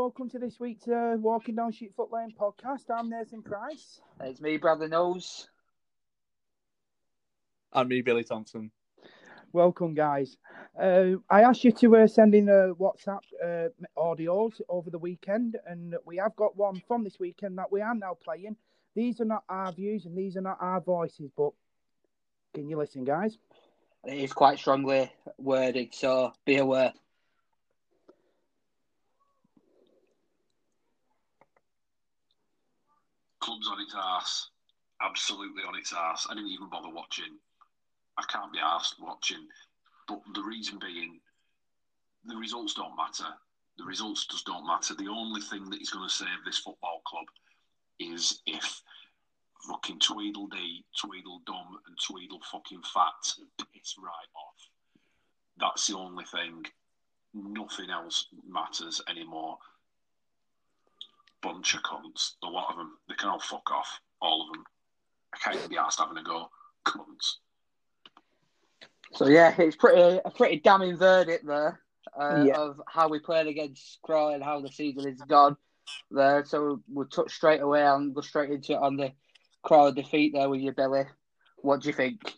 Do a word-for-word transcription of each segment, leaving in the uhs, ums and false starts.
welcome to this week's uh, Walking Down Sheepfoot Lane podcast. I'm Nathan Price. It's me, Bradley Knowles. And me, Billy Thompson. Welcome, guys. Uh, I asked you to uh, send in uh, WhatsApp uh, audios over the weekend, and we have got one from this weekend that we are now playing. These are not our views and these are not our voices, but can you listen, guys? It is quite strongly worded, so be aware. Club's on its arse. Absolutely on its arse. I didn't even bother watching. I can't be arsed watching. But the reason being, the results don't matter. The results just don't matter. The only thing that is going to save this football club is if fucking Tweedledee, Tweedledum and Tweedle fucking Fat piss right off. That's the only thing. Nothing else matters anymore. Bunch of cunts. A lot of them. They can all fuck off. All of them. I can't even be arsed having a go. Cunts. So yeah, it's pretty a pretty damning verdict there uh, Yeah. of how we played against Crawley and how the season is gone there. So we'll touch straight away and go straight into it on the Crawley defeat there with you, Billy. What do you think?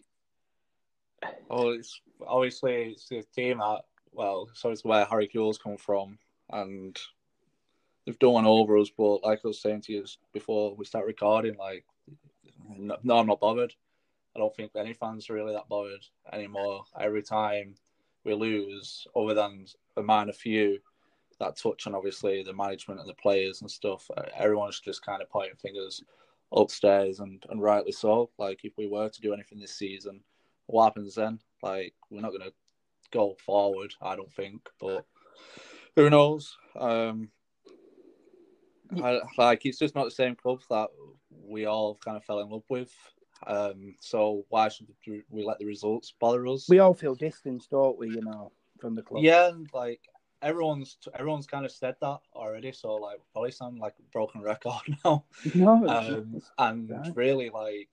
Oh, it's obviously it's the team that well, so it's where Harry Kewell's come from, and they've done one over us. But like I was saying to you before we start recording, like no, I'm not bothered. I don't think any fans are really that bothered anymore. Every time we lose, other than a minor few that touch on obviously the management and the players and stuff, everyone's just kind of pointing fingers upstairs, and, and rightly so. Like, if we were to do anything this season, what happens then? Like, we're not going to go forward, I don't think, but who knows? Um, I, like, it's just not the same club that we all kind of fell in love with. Um, so why should we let the results bother us? We all feel distanced, don't we, you know, from the club? Yeah, and like everyone's everyone's kind of said that already, so like probably sound like a broken record now. No, um, it's, and right. really, like,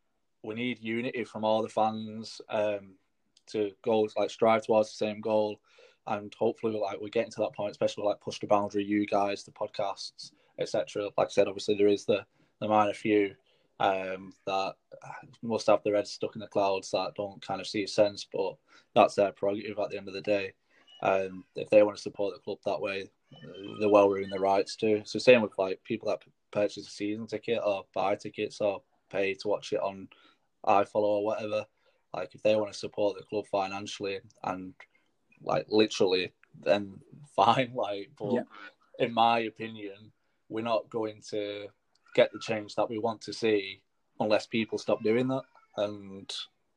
we need unity from all the fans um, to go like strive towards the same goal, and hopefully, like, we're getting to that point, especially like Push the Boundary, you guys, the podcasts, et cetera. Like I said, obviously there is the the minor few um, that must have their heads stuck in the clouds that don't kind of see a sense, but that's their prerogative at the end of the day. And if they want to support the club that way, they're well within their rights to. So same with like people that purchase a season ticket or buy tickets or pay to watch it on iFollow or whatever. Like, if they want to support the club financially and like literally, then fine. Like, but Yeah. in my opinion, we're not going to get the change that we want to see unless people stop doing that. And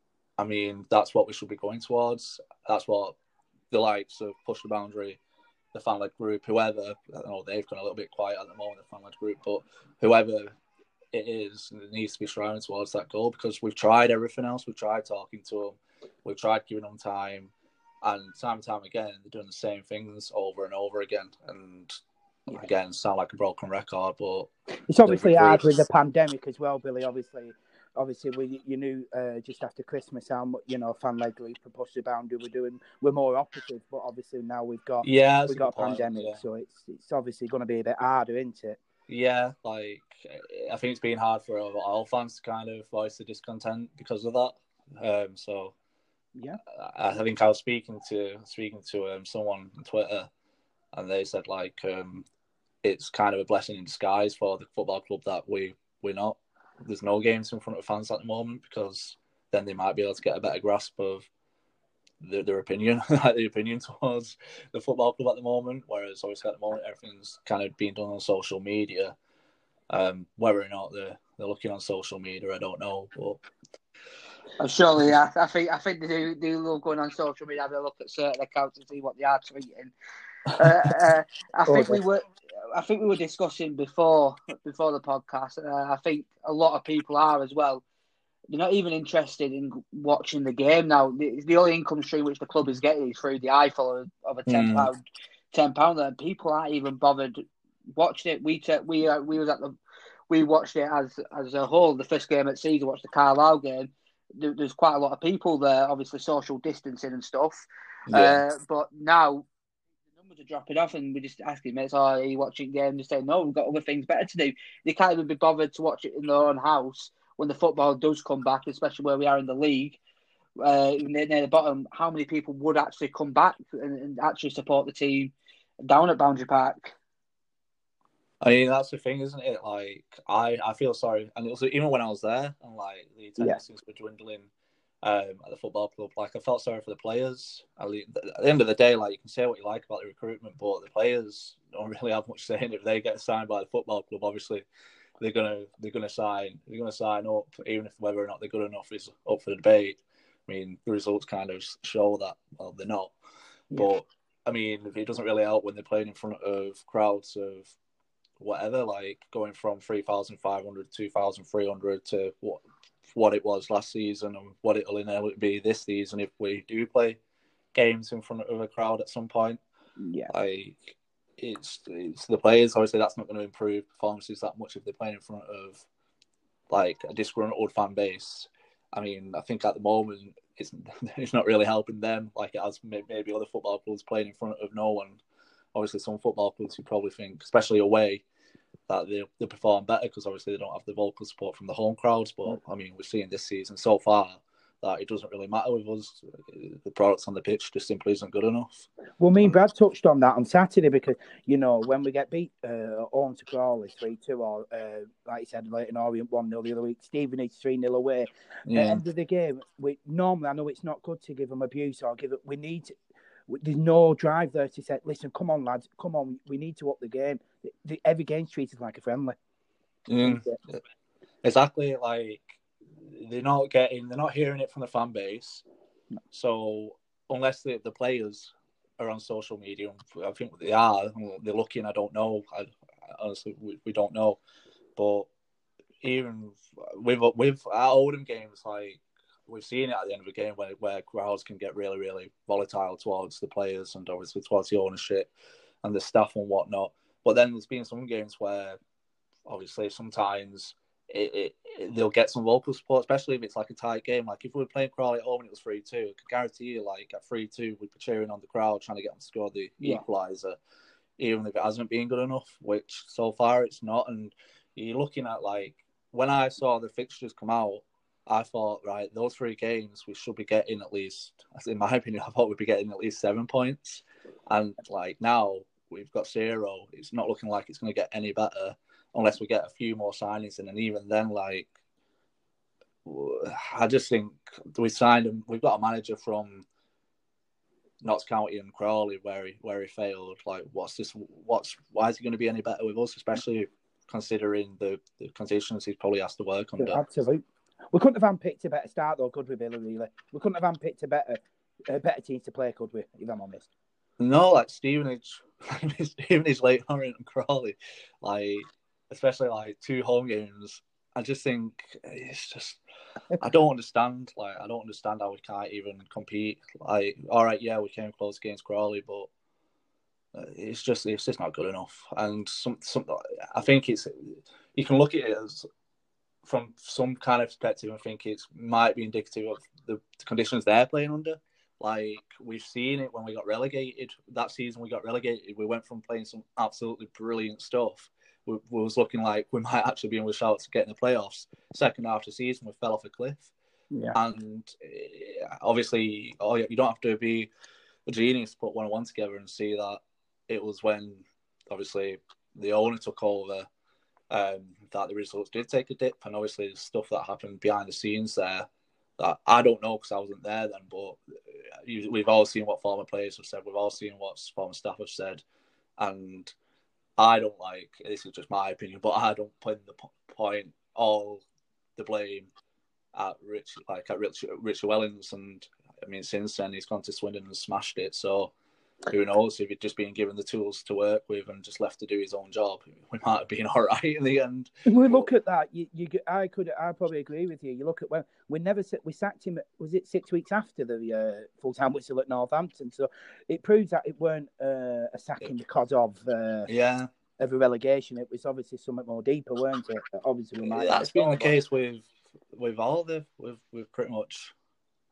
I mean, that's what we should be going towards. That's what the likes of Push the Boundary, the fan-led group, whoever, I know they've gone a little bit quiet at the moment, the fan-led group, but whoever it is, it needs to be striving towards that goal, because we've tried everything else. We've tried talking to them. We've tried giving them time. And time and time again, they're doing the same things over and over again. And Yeah. again, sound like a broken record, but It's obviously the hard groups- with the pandemic as well, Billy. Obviously, obviously, we you knew uh, just after Christmas how much, you know, fan-led group and Push the Boundary we're doing. We're more operative, but obviously now we've got yeah, that's we've a got a good point, pandemic, yeah. so it's it's obviously going to be a bit harder, isn't it? Yeah, like, I think it's been hard for all fans to kind of voice the discontent because of that. Um, so Yeah. I, I think I was speaking to speaking to um, someone on Twitter, and they said like um, it's kind of a blessing in disguise for the football club that we we're not. There's no games in front of fans at the moment, because then they might be able to get a better grasp of their, their opinion, like the opinion towards the football club at the moment. Whereas obviously at the moment everything's kind of being done on social media. Um, whether or not they're they're looking on social media, I don't know. But Uh, surely, I, I think I think they do, do love going on social media, having a look at certain accounts and see what they are tweeting. Uh, uh, I think we were, I think we were discussing before before the podcast. Uh, I think a lot of people are as well. They're not even interested in watching the game now. The, the only income stream which the club is getting is through the iFollow of a ten pound, mm. ten pound. And people aren't even bothered watching it. We t- we uh, we was at the we watched it as as a whole. The first game at season, watched the Carlisle game. There, there's quite a lot of people there. Obviously, social distancing and stuff. Yeah. Uh, but now, to drop it off and we just asking mates, oh, are you watching games? They say, no, we've got other things better to do. They can't even be bothered to watch it in their own house when the football does come back, especially where we are in the league, uh, near, near the bottom. How many people would actually come back and, and actually support the team down at Boundary Park? I mean, that's the thing, isn't it? Like, I, I feel sorry. And it was even when I was there and, like, the attendances yeah. were dwindling um, at the football club, like, I felt sorry for the players. At the end of the day, like, you can say what you like about the recruitment, but the players don't really have much say in it. If they get signed by the football club, obviously, they're gonna they're gonna sign they're gonna sign up, even if whether or not they're good enough is up for the debate. I mean, the results kind of show that, well, they're not. Yeah. But, I mean, it doesn't really help when they're playing in front of crowds of whatever, like going from three thousand five hundred, two thousand three hundred to what what it was last season and what it'll inevitably be this season if we do play games in front of a crowd at some point. Yeah. Like, it's, it's the players, obviously that's not going to improve performances that much if they're playing in front of, like, a disgruntled fan base. I mean, I think at the moment it's, it's not really helping them like it has maybe other football clubs playing in front of no one. Obviously, some football clubs you probably think, especially away, that they they perform better because obviously they don't have the vocal support from the home crowds. But I mean, we're seeing this season so far that it doesn't really matter with us. The products on the pitch just simply isn't good enough. Well, me and Brad touched on that on Saturday because, you know, when we get beat uh, on to Crawley three two or, uh, like you said, Leyton Orient one nil the other week, Stevenage three nil away. Yeah. At the end of the game, we normally, I know it's not good to give them abuse or give it, we need to, there's no drive there to say, listen, come on, lads, come on, we need to up the game. Every game's treated like a friendly. Mm. Exactly, like, they're not getting, they're not hearing it from the fan base. So, unless the, the players are on social media, I think they are, they're looking, I don't know. I, honestly, we, we don't know. But even with, with our Oldham games, like, we've seen it at the end of the game where, where crowds can get really, really volatile towards the players and obviously towards the ownership and the staff and whatnot. But then there's been some games where obviously sometimes it, it, it, they'll get some vocal support, especially if it's like a tight game. Like if we were playing Crawley at home and it was three two, I could guarantee you, like at three two, we'd be cheering on the crowd trying to get them to score the yeah. equaliser, even if it hasn't been good enough, which so far it's not. And you're looking at, like, when I saw the fixtures come out, I thought, right, those three games, we should be getting at least, in my opinion, I thought we'd be getting at least seven points. And, like, now we've got zero. It's not looking like it's going to get any better unless we get a few more signings in. And even then, like, I just think we signed him. We've got a manager from Notts County and Crawley where he, where he failed. Like, what's this? What's why is he going to be any better with us, especially considering the, the conditions he's probably has to work under? Absolutely. We couldn't have handpicked a better start, though, could we, Billy, really? We couldn't have handpicked a better, a better team to play, could we, if I'm honest? No, like, Stevenage, Stevenage, Leyton Orient and Crawley, like, especially, like, two home games, I just think it's just, I don't understand, like, I don't understand how we can't even compete. Like, all right, yeah, we came close against Crawley, but it's just, it's just not good enough. And some, some, I think it's, you can look at it as, from some kind of perspective, I think it might be indicative of the conditions they're playing under. Like, we've seen it when we got relegated. That season we got relegated, we went from playing some absolutely brilliant stuff. We, we was looking like we might actually be in with shouts to get in the playoffs. Second half of the season, we fell off a cliff. Yeah. And obviously, oh, you don't have to be a genius to put one and one together and see that it was when, obviously, the owner took over, Um, that the results did take a dip, and obviously the stuff that happened behind the scenes there that I don't know because I wasn't there then, but we've all seen what former players have said, we've all seen what former staff have said, and I don't like, this is just my opinion, but I don't put the point all the blame at Rich, like at Rich, Rich Wellens, and I mean since then he's gone to Swindon and smashed it, so who knows, if he'd just been given the tools to work with and just left to do his own job, we might have been all right in the end. We look at that. You, you, I could, I probably agree with you. You look at when we never we sacked him. Was it six weeks after the uh, full time whistle at Northampton? So it proves that it weren't uh, a sacking because of uh, yeah of a relegation. It was obviously something more deeper, weren't it? Obviously, we might. Yeah, that's been the case with with all the with with pretty much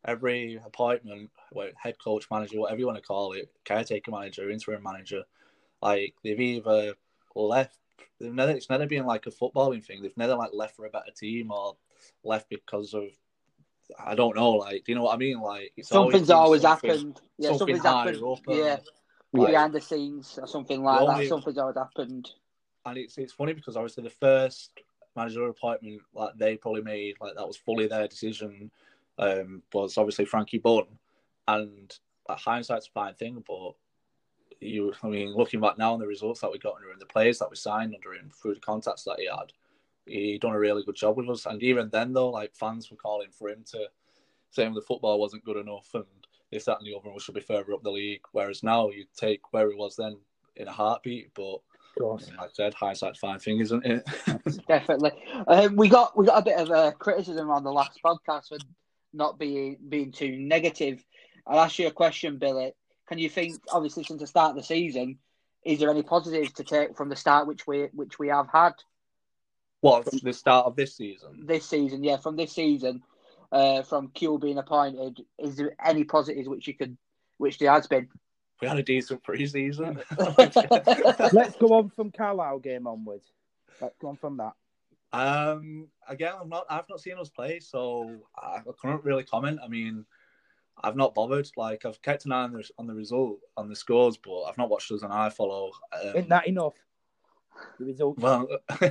every appointment, head coach, manager, whatever you want to call it, caretaker manager, interim manager, like they've either left. They've never. It's never been like a footballing thing. They've never like left for a better team or left because of. I don't know. Like, do you know what I mean? Like, it's something's always, always something, happened. Yeah, something something's happened. Up, yeah, like, behind the scenes or something like only, that. Something's always happened. And it's it's funny because obviously the first managerial appointment like they probably made, like that was fully their decision, um, was obviously Frankie Bunn, and like, hindsight's a fine thing, but you, I mean, looking back now on the results that we got under him, the players that we signed under him through the contacts that he had, he done a really good job with us. And even then, though, like fans were calling for him to saying the football wasn't good enough and this, that, and the other, and we should be further up the league. Whereas now you take where he was then in a heartbeat, but. Of course. Like I said, hindsight's a fine thing, isn't it? Definitely. Um, we got we got a bit of a criticism on the last podcast for not being being too negative. I'll ask you a question, Billy. Can you think, obviously, since the start of the season, is there any positives to take from the start which we which we have had? What, from the start of this season? This season, yeah, from this season, uh, from Q being appointed, is there any positives which you could, which there has been? We had a decent pre-season. Let's go on from Carlisle game onwards. Let's go on from that. Um, again, I'm not. I've not seen us play, so I, I couldn't really comment. I mean, I've not bothered. Like, I've kept an eye on the on the result, on the scores, but I've not watched us and I follow. Um, Isn't that enough? The result. Well,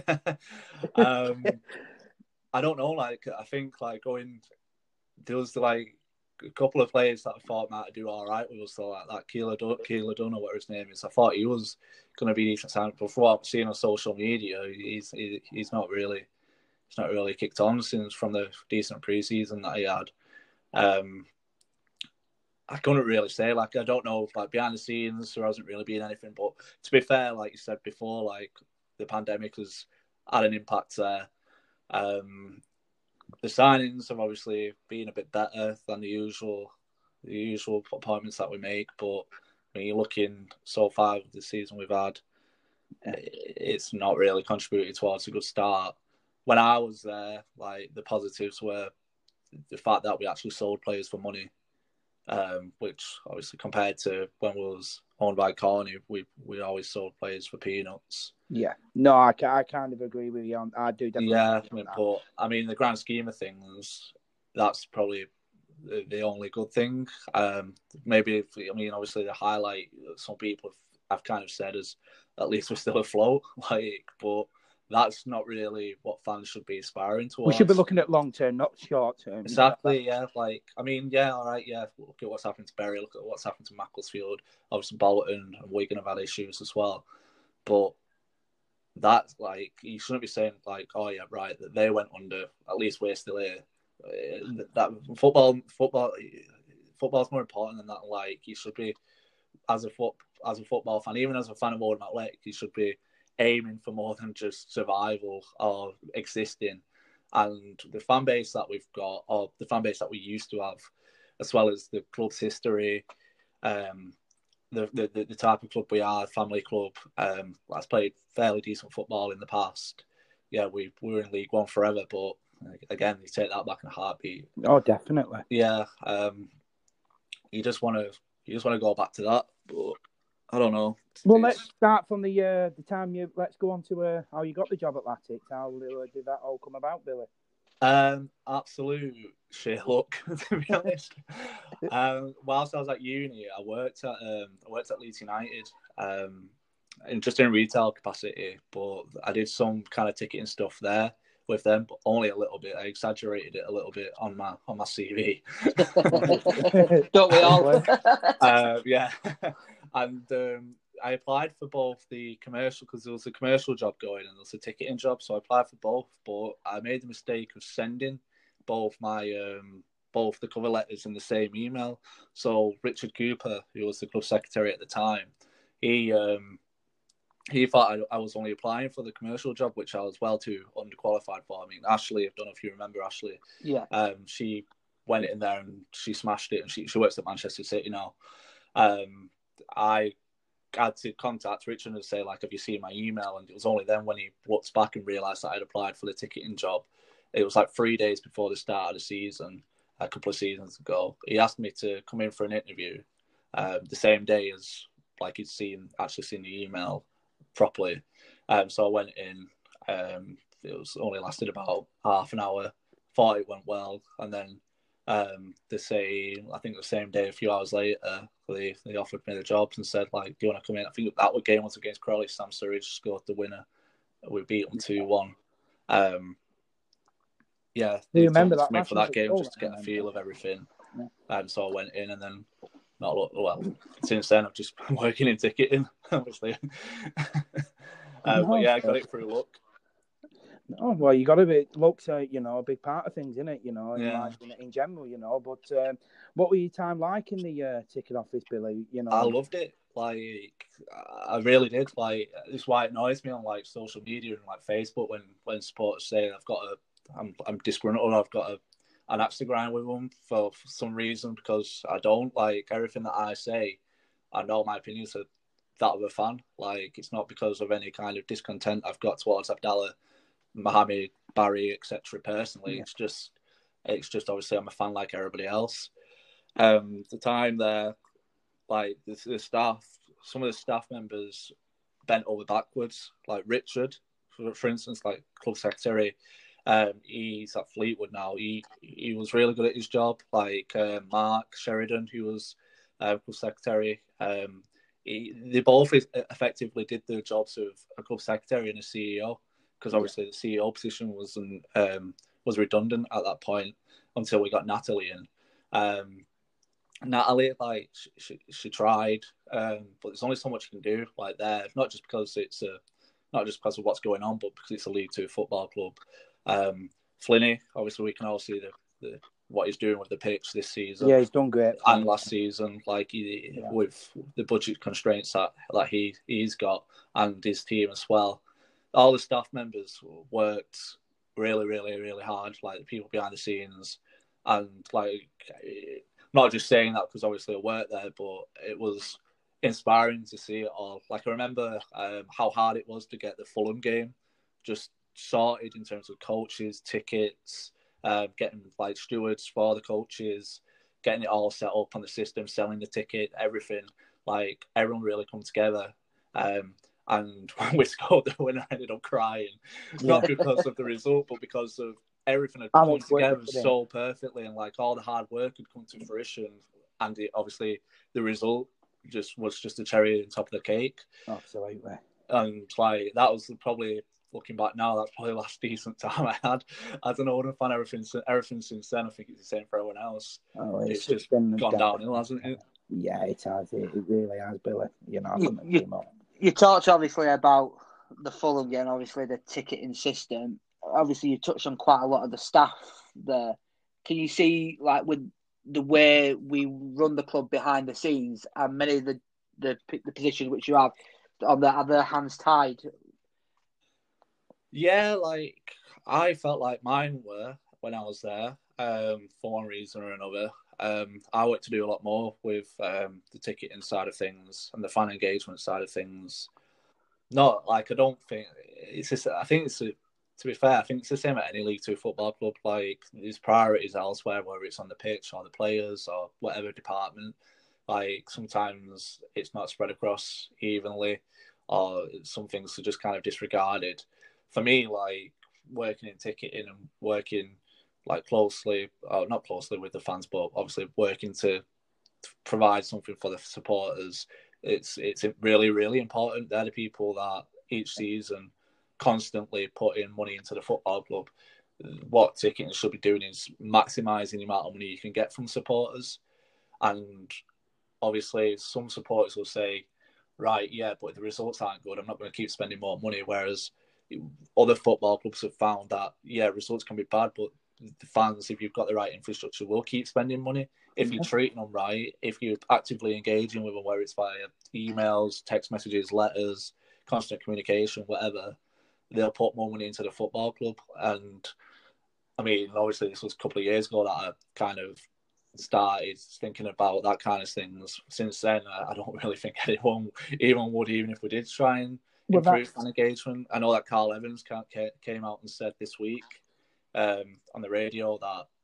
um, I don't know. Like, I think like going there was like. A couple of players that I thought might do all right with us, so like that Keeler Dunn or whatever his name is. I thought he was going to be decent time, but from what I've seen on social media, he's he, he's not really he's not really kicked on since from the decent preseason that he had. Um, I couldn't really say. Like, I don't know. Like behind the scenes, there hasn't really been anything. But to be fair, like you said before, like the pandemic has had an impact there. Um, The signings have obviously been a bit better than the usual, the usual appointments that we make. But when you're looking so far of the season we've had, it's not really contributed towards a good start. When I was there, like the positives were the fact that we actually sold players for money, um, which obviously compared to when we was owned by Corny, we we always sold players for peanuts. Yeah, no, I, I kind of agree with you on. I do definitely. Yeah, I mean, but I mean, the grand scheme of things, that's probably the, the only good thing. Um, maybe if, I mean, obviously the highlight some people have, have kind of said is at least we're still afloat, like, but that's not really what fans should be aspiring towards. We should be looking at long term, not short term. Exactly, yeah. Like, I mean, yeah, all right, yeah. Look at what's happened to Bury. Look at what's happened to Macclesfield. Obviously, Bolton and Wigan have had issues as well, but. That's like you shouldn't be saying like, oh yeah, right, that they went under. At least we're still here. That football, football, football's more important than that. Like you should be, as a foot, as a football fan, even as a fan of Oldham Athletic, you should be aiming for more than just survival or existing. And the fan base that we've got, or the fan base that we used to have, as well as the club's history. Um, The, the the type of club we are, family club, um, that's played fairly decent football in the past. Yeah, we, we were in League One forever, but again, you take that back in a heartbeat. Oh, definitely. Yeah, um, you just want to you just want to go back to that, but I don't know. Well, it's... let's start from the uh, the time you. Let's go on to uh, how you got the job at Latics. How uh, did that all come about, Billy? Um, absolute shit luck, to be honest. um, whilst I was at uni, I worked at um, I worked at Leeds United, um, in just in retail capacity. But I did some kind of ticketing stuff there with them, but only a little bit. I exaggerated it a little bit on my on my C V. Don't we all? uh, yeah, and. Um, I applied for both the commercial because there was a commercial job going and there was a ticketing job, so I applied for both. But I made the mistake of sending both my um, both the cover letters in the same email. So Richard Cooper, who was the club secretary at the time, he um, he thought I, I was only applying for the commercial job, which I was well too underqualified for. I mean, Ashley, I don't know if you remember Ashley. Yeah. Um, she went in there and she smashed it, and she she works at Manchester City now. Um, I. had to contact Richard and say, like, have you seen my email? And it was only then when he looked back and realised that I'd applied for the ticketing job. It was like three days before the start of the season. a couple of seasons ago. He asked me to come in for an interview um, the same day as like he'd seen actually seen the email properly. Um, so I went in. Um, it was only lasted about half an hour. Thought it went well, and then um, they say I think the same day, a few hours later, they they offered me the jobs and said like, "Do you want to come in?" I think that game was against Crawley. Sam Surridge scored the winner. We beat them two one. Um, yeah, Do you remember that me for that game goal, just to get a feel of everything. Yeah. Um, so I went in, and then not well. Since then, I've just been working in ticketing, obviously. uh, No, but yeah, I got it through luck. Oh well, you got to be luck's a you know a big part of things, isn't it? You know, in Yeah. life in, in general, you know. But um, what were your time like in the uh, ticket office, Billy? You know, I loved it. Like I really did. Like this is why it annoys me on like social media and like Facebook when when supporters say I've got a I'm I'm disgruntled. I've got a an axe to grind with them for, for some reason because I don't like everything that I say. I know my opinions are that of a fan. Like it's not because of any kind of discontent I've got towards Abdallah, Mohamed, Barry, et cetera. Personally, yeah. it's just, it's just obviously I'm a fan like everybody else. Um, the time there, like the, the staff, some of the staff members bent over backwards. Like Richard, for, for instance, like club secretary, um, he's at Fleetwood now. He he was really good at his job. Like uh, Mark Sheridan, who was uh, club secretary, um, he, they both effectively did the jobs of a club secretary and a C E O. Because obviously the C E O position was um, was redundant at that point until we got Natalie in. Um, Natalie, like she she tried, um, but there's only so much you can do. Like there, not just because it's a, not just because of what's going on, but because it's a League Two football club. Um, Flinney, obviously, we can all see the, the what he's doing with the pitch this season. Yeah, he's done great. And last season, like he, yeah. with the budget constraints that that he he's got and his team as well. All the staff members worked really, really, really hard, like the people behind the scenes. And, like, not just saying that because obviously I worked there, but it was inspiring to see it all. Like, I remember um, how hard it was to get the Fulham game just sorted in terms of coaches, tickets, uh, getting, like, stewards for the coaches, getting it all set up on the system, selling the ticket, everything. Like, everyone really come together. Um, And when we scored the winner, I ended up crying. Yeah. Not because of the result, but because of everything had come together so perfectly. And like all the hard work had come to fruition. And it, obviously the result just was just a cherry on top of the cake. Absolutely. And like that was probably, looking back now, that's probably the last decent time I had. I don't know, I don't find everything, everything since then. I think it's the same for everyone else. Oh, it's, it's just gone down. downhill, hasn't it? Yeah, it has. It, it really has, Billy. You know, I you, you, you talked obviously about the Fulham game, obviously the ticketing system. Obviously, you touched on quite a lot of the staff there. Can you see, like, with the way we run the club behind the scenes and many of the the, the positions which you have on the other hands tied? Yeah, like I felt like mine were when I was there, um, for one reason or another. Um, I want to do a lot more with um, the ticketing side of things and the fan engagement side of things. Not like I don't think it's just, I think it's a, to be fair, I think it's the same at any League Two football club. Like there's priorities elsewhere, whether it's on the pitch or the players or whatever department. Like sometimes it's not spread across evenly, or some things are just kind of disregarded. For me, like working in ticketing and working like closely, or not closely with the fans, but obviously working to provide something for the supporters. It's it's really, really important. They're the people that each season constantly put in money into the football club. What ticketing should be doing is maximising the amount of money you can get from supporters. And obviously some supporters will say, right, yeah, but if the results aren't good, I'm not going to keep spending more money. Whereas other football clubs have found that, yeah, results can be bad, but the fans, if you've got the right infrastructure, will keep spending money. If you're treating them right, if you're actively engaging with them, whether it's via emails, text messages, letters, constant communication, whatever, they'll put more money into the football club. And I mean, obviously this was a couple of years ago that I kind of started thinking about that kind of things. Since then, I don't really think anyone even would, even if we did try and improve fan engagement. I know that Carl Evans came out and said this week um, on the radio that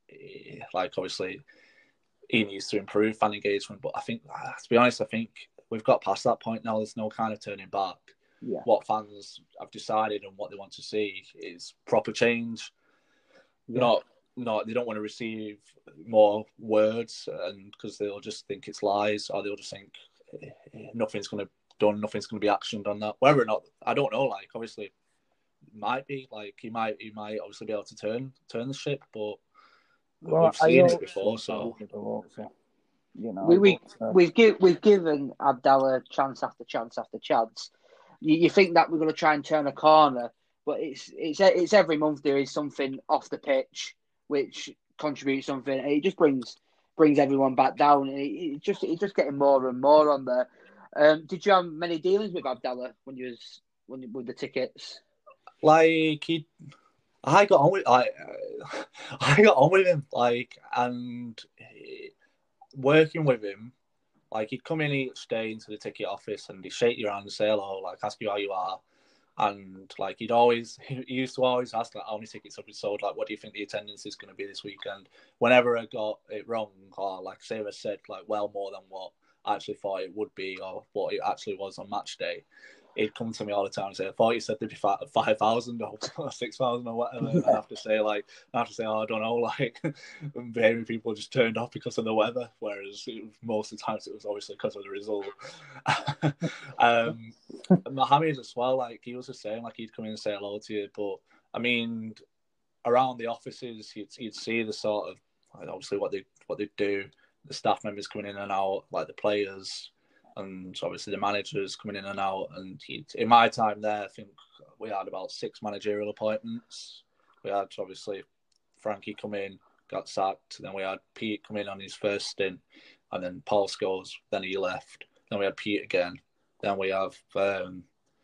like obviously he needs to improve fan engagement. But I think, to be honest, I think we've got past that point now. There's no kind of turning back. Yeah. What fans have decided and what they want to see is proper change. Yeah. Not, not they don't want to receive more words, and because they'll just think it's lies, or they'll just think nothing's going to done, nothing's going to be actioned on that. Whether or not, I don't know. Like obviously, might be like he might he might obviously be able to turn turn the ship, but well, we've seen it before, so. You know, we we but, uh... we've give, we've given Abdallah chance after chance after chance. You, you think that we're going to try and turn a corner, but it's it's it's every month there is something off the pitch which contributes something, and it just brings brings everyone back down. And it, it just it's just getting more and more on there. Um, did you have many dealings with Abdallah when you was when with the tickets? Like he, I got on with I, I got on with him like and. He, working with him, like he'd come in each day into the ticket office and he'd shake your hand and say hello, like ask you how you are, and like he'd always he used to always ask like how many tickets have been sold, like what do you think the attendance is going to be this weekend. Whenever I got it wrong, or like say I said like well more than what I actually thought it would be or what it actually was on match day, he'd come to me all the time and say, I thought you said there'd be five thousand or six thousand or whatever. And I have to say, like, I have to say, oh, I don't know, like, maybe people just turned off because of the weather, whereas it, most of the times it was obviously because of the result. um, Mohammed as well, like, he was just saying, like, he'd come in and say hello to you. But, I mean, around the offices, you'd, you'd see the sort of, like, obviously, what they what they do, the staff members coming in and out, like the players, and obviously the managers coming in and out. And he, in my time there, I think we had about six managerial appointments. We had obviously Frankie come in, got sacked. Then we had Pete come in on his first stint, and then Paul Scholes. Then he left. Then we had Pete again. Then we have um,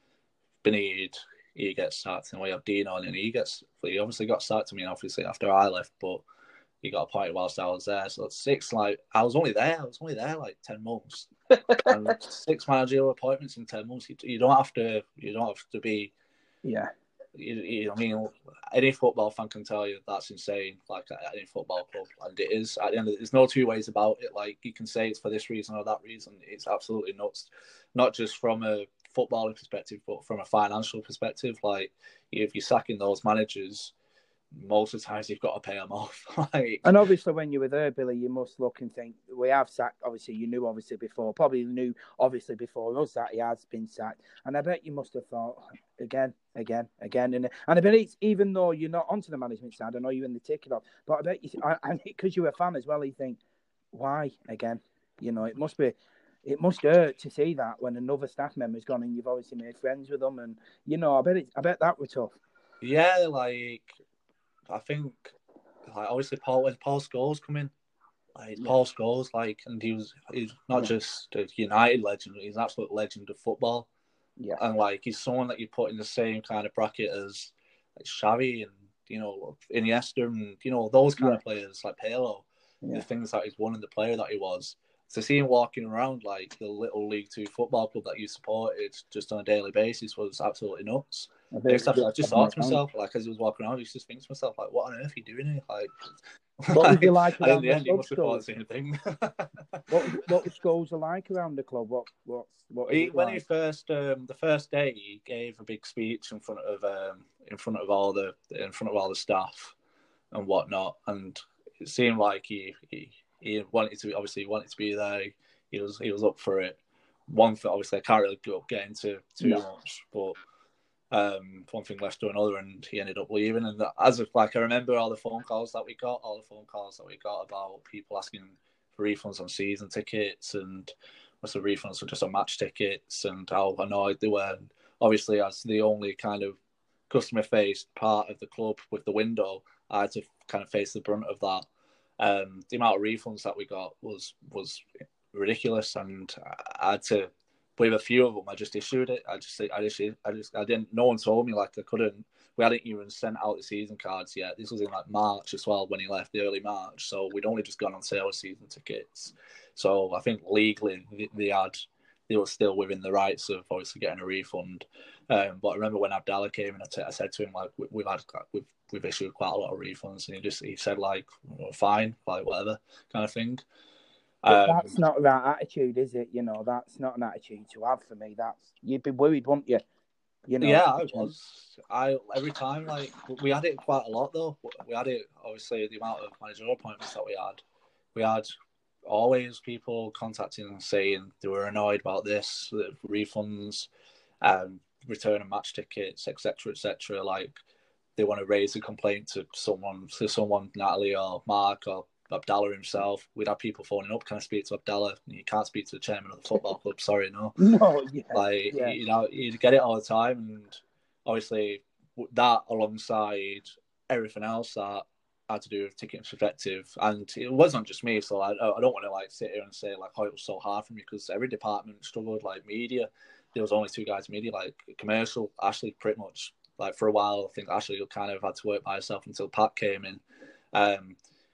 Benid. He gets sacked. And we have Dean on, and he gets. He obviously got sacked. I mean, obviously after I left, but he got appointed whilst I was there. So it's six. Like I was only there. I was only there like ten months. And six managerial appointments in ten months. You, you don't have to. You don't have to be. Yeah. You, you, I mean, any football fan can tell you that's insane. Like at any football club, and it is. At the end of it, there's no two ways about it. Like you can say it's for this reason or that reason. It's absolutely nuts. Not just from a footballing perspective, but from a financial perspective. Like if you're sacking those managers, most of the times you've got to pay them off. Like, and obviously when you were there, Billy, you must look and think, we have sacked, obviously you knew obviously before, probably knew obviously before us that he has been sacked. And I bet you must have thought, again, again, again. And, and I bet it's, even though you're not onto the management side, I know you're in the ticket off, but I bet you, and because you're a fan as well, you think, why again? You know, it must be, it must hurt to see that when another staff member's gone and you've obviously made friends with them. And, you know, I bet it, I bet that was tough. Yeah, like, I think, like, obviously, Paul, when Paul Scholes come in, like, yeah. Paul Scholes, like, and he was, he's not yeah. just a United legend, he's an absolute legend of football. Yeah. And, like, he's someone that you put in the same kind of bracket as, like, Xavi and, you know, Iniesta and, you know, those kind yeah. of players, like Pirlo, yeah. the things that he's won and the player that he was. To see him walking around, like, the little League Two football club that you supported just on a daily basis was absolutely nuts. I, I just, I just thought to myself, like, as he was walking around, I just think to myself, like, what on earth are you doing here? Like, what was he like around in the, the end, he must have thought the same thing. what what was Scholes like around the club? What what what? He, when like? he first, um, the first day, he gave a big speech in front of, um, in front of all the, in front of all the staff and whatnot, and it seemed like he he, he wanted to, obviously, he wanted to be there. He was he was up for it. One thing, obviously, I can't really go get into too no. much, but. Um, one thing left to another, and he ended up leaving. And as of like, I remember all the phone calls that we got, all the phone calls that we got about people asking for refunds on season tickets and what's the refunds for just on match tickets, and how annoyed they were. And obviously, as the only kind of customer-faced part of the club with the window, I had to kind of face the brunt of that. Um, the amount of refunds that we got was was ridiculous, and I had to. With a few of them, I just issued it. I just, I just, I just, I didn't. No one told me like I couldn't. We hadn't even sent out the season cards yet. This was in like March as well when he left, the early March. So we'd only just gone on sale with season tickets. So I think legally they had they were still within the rights of obviously getting a refund. Um, but I remember when Abdallah came in, I, t- I said to him, like, we, we've had we've we've issued quite a lot of refunds, and he just he said like, well, fine, like whatever kind of thing. But um, that's not that attitude, is it? You know, that's not an attitude to have for me. That's you'd be worried, wouldn't you? You know. Yeah, I was. I every time like we had it quite a lot though. We had it obviously the amount of managerial appointments that we had. We had always people contacting and saying they were annoyed about this, the refunds, um, return of match tickets, et cetera, et cetera. Like they want to raise a complaint to someone, to someone, Natalie or Mark or Abdallah himself. We'd have people phoning up, can I speak to Abdallah? You can't speak to the chairman of the football club, sorry, no. No, yeah. Like, yeah. you know, you get it all the time. And obviously that alongside everything else that had to do with ticket perspective. And it wasn't just me, so I, I don't want to like sit here and say like, oh, it was so hard for me, because every department struggled. Like media, there was only two guys in media, like commercial, Ashley pretty much, like for a while, I think Ashley kind of had to work by herself until Pat came in. Um,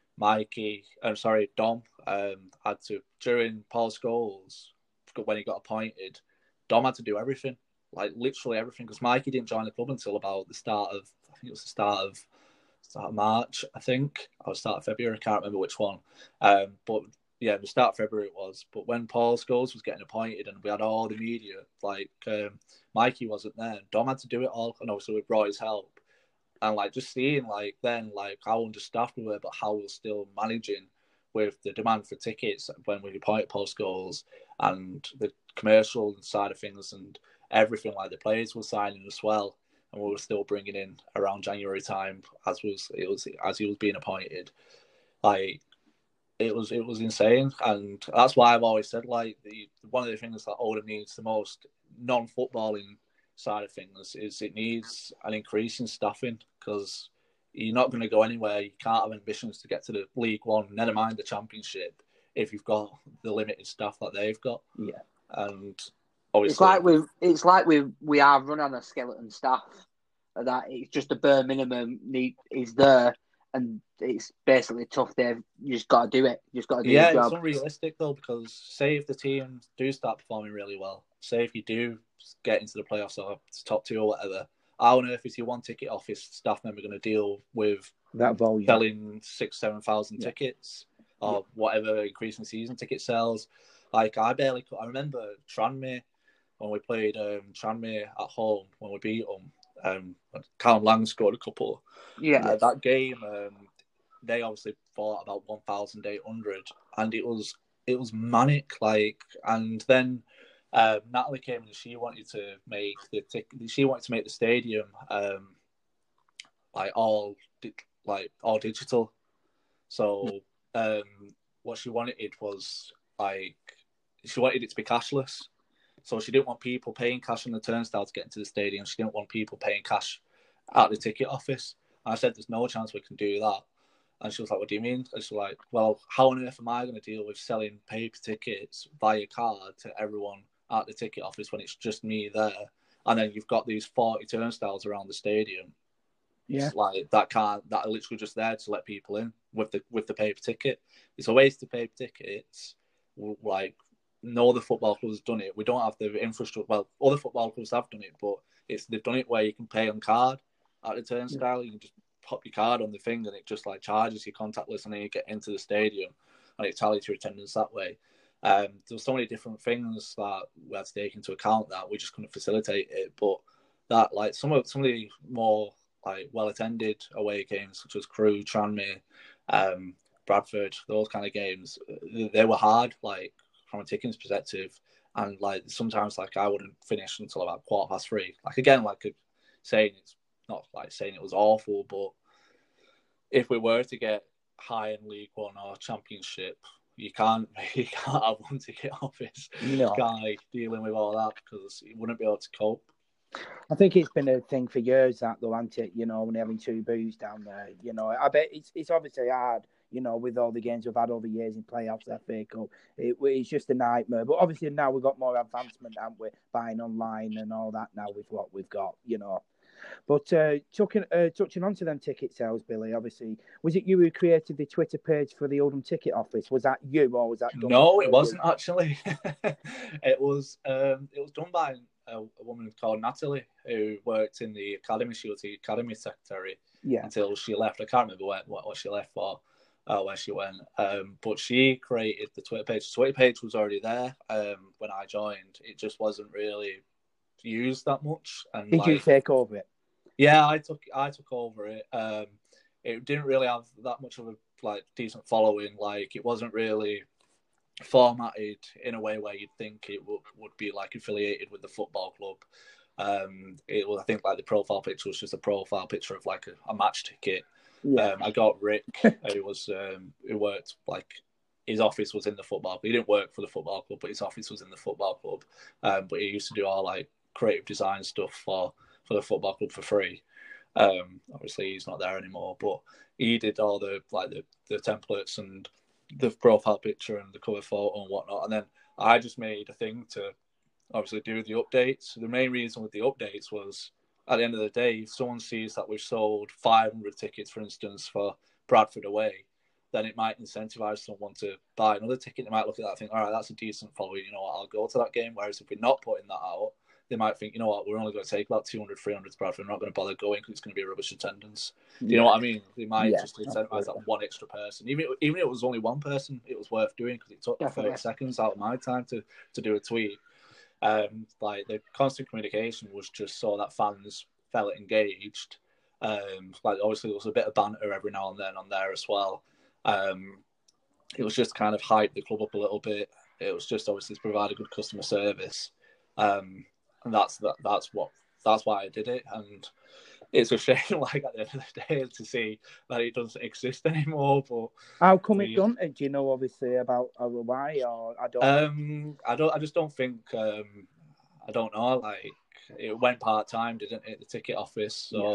Mikey, I'm sorry, Dom, um, had to, during Paul Scholes, when he got appointed, Dom had to do everything, like literally everything, because Mikey didn't join the club until about the start of, I think it was the start of, start of March, I think, or start of February, I can't remember which one. Um, but yeah, the start of February it was. But when Paul Scholes was getting appointed and we had all the media, like um, Mikey wasn't there, Dom had to do it all, and obviously with Roy's help. And like just seeing like then like how understaffed we were, but how we were still managing with the demand for tickets when we appointed Paul Scholes and the commercial side of things and everything, like the players were signing as well, and we were still bringing in around January time as was it was as he was being appointed. Like it was it was insane, and that's why I've always said like the one of the things that Oldham needs the most, non-footballing side of things, is it needs an increase in staffing, because you're not going to go anywhere. You can't have ambitions to get to the League One, never mind the Championship, if you've got the limited staff that they've got. Yeah, and obviously it's like we it's like we we are run on a skeleton staff. That it's just the bare minimum need is there, and it's basically tough. They've you just got to do it. You just got to do yeah, your it's job. unrealistic though, because say if the team do start performing really well, say if you do get into the playoffs or top two or whatever, how on earth is your one ticket office staff member going to deal with that volume, selling six, seven thousand yeah. tickets or yeah. whatever increasing season ticket sales? Like I barely, I remember Tranmere when we played um, Tranmere at home when we beat them. Um, Callum Lang scored a couple. Yeah, uh, that game um, they obviously fought about one thousand eight hundred, and it was it was manic. Like, and then. Um, Natalie came and she wanted to make the tic- she wanted to make the stadium um, like all like all digital. So um, what she wanted was like she wanted it to be cashless. So she didn't want people paying cash on the turnstile to get into the stadium. She didn't want people paying cash at the ticket office. And I said, "There's no chance we can do that." And she was like, "What do you mean?" And she was like, "Well, how on earth am I going to deal with selling paper tickets via card to everyone at the ticket office when it's just me there, and then you've got these forty turnstiles around the stadium? Yeah, it's like that can't that are literally just there to let people in with the with the paper ticket. It's a waste of paper tickets. Like no other football club has done it. We don't have the infrastructure. Well, other football clubs have done it, but it's they've done it where you can pay on card at the turnstile. Yeah. You can just pop your card on the thing, and it just like charges you contactless, and then you get into the stadium, and it tallies your attendance that way. Um, there were so many different things that we had to take into account that we just couldn't facilitate it. But that, like, some of some of the more like well attended away games, such as Crewe, Tranmere, um, Bradford, those kind of games, they were hard, like from a ticketing perspective. And like sometimes, like I wouldn't finish until about quarter past three. Like again, like saying it's not like saying it was awful, but if we were to get high in League One or Championship, you can't you can't have one ticket office. No. You can't like dealing with all that because you wouldn't be able to cope. I think it's been a thing for years that though, hasn't it? You know, when having two booths down there, you know, I bet it's it's obviously hard. You know, with all the games we've had over the years in playoffs, F A Cup, it, it's just a nightmare. But obviously now we've got more advancement, haven't we? Buying online and all that now with what we've got, you know. But uh, touching, uh, touching on to them ticket sales, Billy, obviously, was it you who created the Twitter page for the Oldham Ticket Office? Was that you, or was that done No, it you? wasn't actually. It was um, it was done by a, a woman called Natalie, who worked in the academy. She was the academy secretary Yeah. until she left. I can't remember where, what, what she left for, uh, where she went. Um, but she created the Twitter page. The Twitter page was already there um, when I joined. It just wasn't really used that much. And Did like, you take over it? Yeah, I took I took over it. Um, it didn't really have that much of a like decent following. Like, it wasn't really formatted in a way where you'd think it would, would be like affiliated with the football club. Um, it was, I think, like the profile picture was just a profile picture of like a, a match ticket. Yeah. Um, I got Rick, who was um, who worked like his office was in the football club. He didn't work for the football club, but his office was in the football club. Um, but he used to do all like creative design stuff for, for the football club for free. Um, obviously he's not there anymore, but he did all the like the, the templates and the profile picture and the cover photo and whatnot. And then I just made a thing to obviously do the updates. The main reason with the updates was, at the end of the day, if someone sees that we've sold five hundred tickets, for instance, for Bradford away, then it might incentivize someone to buy another ticket. They might look at that and think, all right, that's a decent following, you know what, I'll go to that game. Whereas if we're not putting that out, they might think, you know what, we're only going to take about two hundred, three hundred to Bradford. We're not going to bother going because it's going to be a rubbish attendance. Do you Yeah. know what I mean? They might Yeah, just incentivize absolutely. that one extra person. Even, even if it was only one person, it was worth doing because it took Definitely. thirty seconds out of my time to, to do a tweet. Um, like, the constant communication was just so that fans felt engaged. Um, like, obviously there was a bit of banter every now and then on there as well. Um, it was just kind of hype the club up a little bit. It was just obviously to provide a good customer service. Um, and that's that. That's what. That's why I did it. And it's a shame, like, at the end of the day, to see that it doesn't exist anymore. But How come we, it don't? Do you know obviously about uh, why, or I don't? Um, I don't. I just don't think. Um, I don't know. Like, it went part time, didn't it? The ticket office. So Yeah.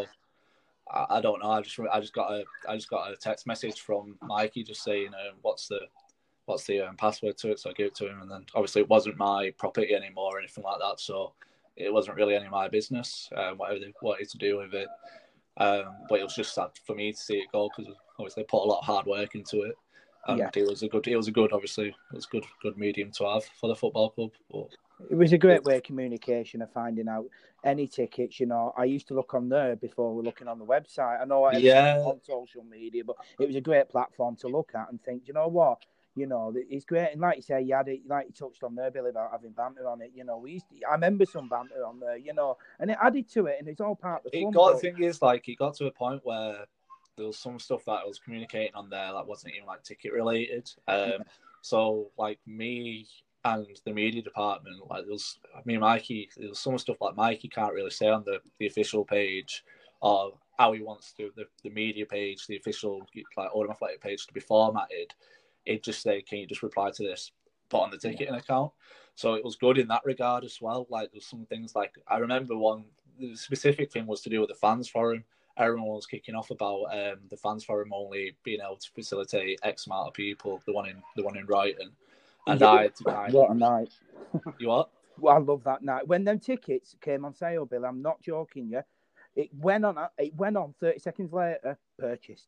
I, I don't know. I just. I just got a. I just got a text message from Mikey just saying, um, "What's the, what's the um, password to it?" So I gave it to him, and then obviously it wasn't my property anymore or anything like that. So it wasn't really any of my business. Um, whatever they wanted to do with it. Um, but it was just sad for me to see it go because obviously I put a lot of hard work into it. And Yeah. it was a good, it was a good, obviously, it was a good, good medium to have for the football club. But It was a great way of communication of finding out any tickets. You know, I used to look on there before we're looking on the website. I know I yeah, on social media, but it was a great platform to look at and think, you know what, you know, it's great. And like you say, you had it, like you touched on there, Billy, about having banter on it. You know, we used to, I remember some banter on there, you know, and it added to it, and it's all part of the it fun. got. But... The thing is, like, it got to a point where there was some stuff that I was communicating on there that wasn't even like ticket related. Um, yeah. So like me and the media department, like there was me and Mikey, there was some stuff like Mikey can't really say on the, the official page, or how he wants to the, the media page, the official like Oldham Athletic page to be formatted. It just say, can you just reply to this, put on the ticketing yeah. account? So it was good in that regard as well. Like there's some things like I remember one the specific thing was to do with the fans forum. Everyone was kicking off about um, the fans forum only being able to facilitate X amount of people. The one in the one in Brighton, and yeah. I had to kind what of, a night. You what? Well, I love that night when them tickets came on sale, Bill. I'm not joking you. It went on. It went on. Thirty seconds later, purchased.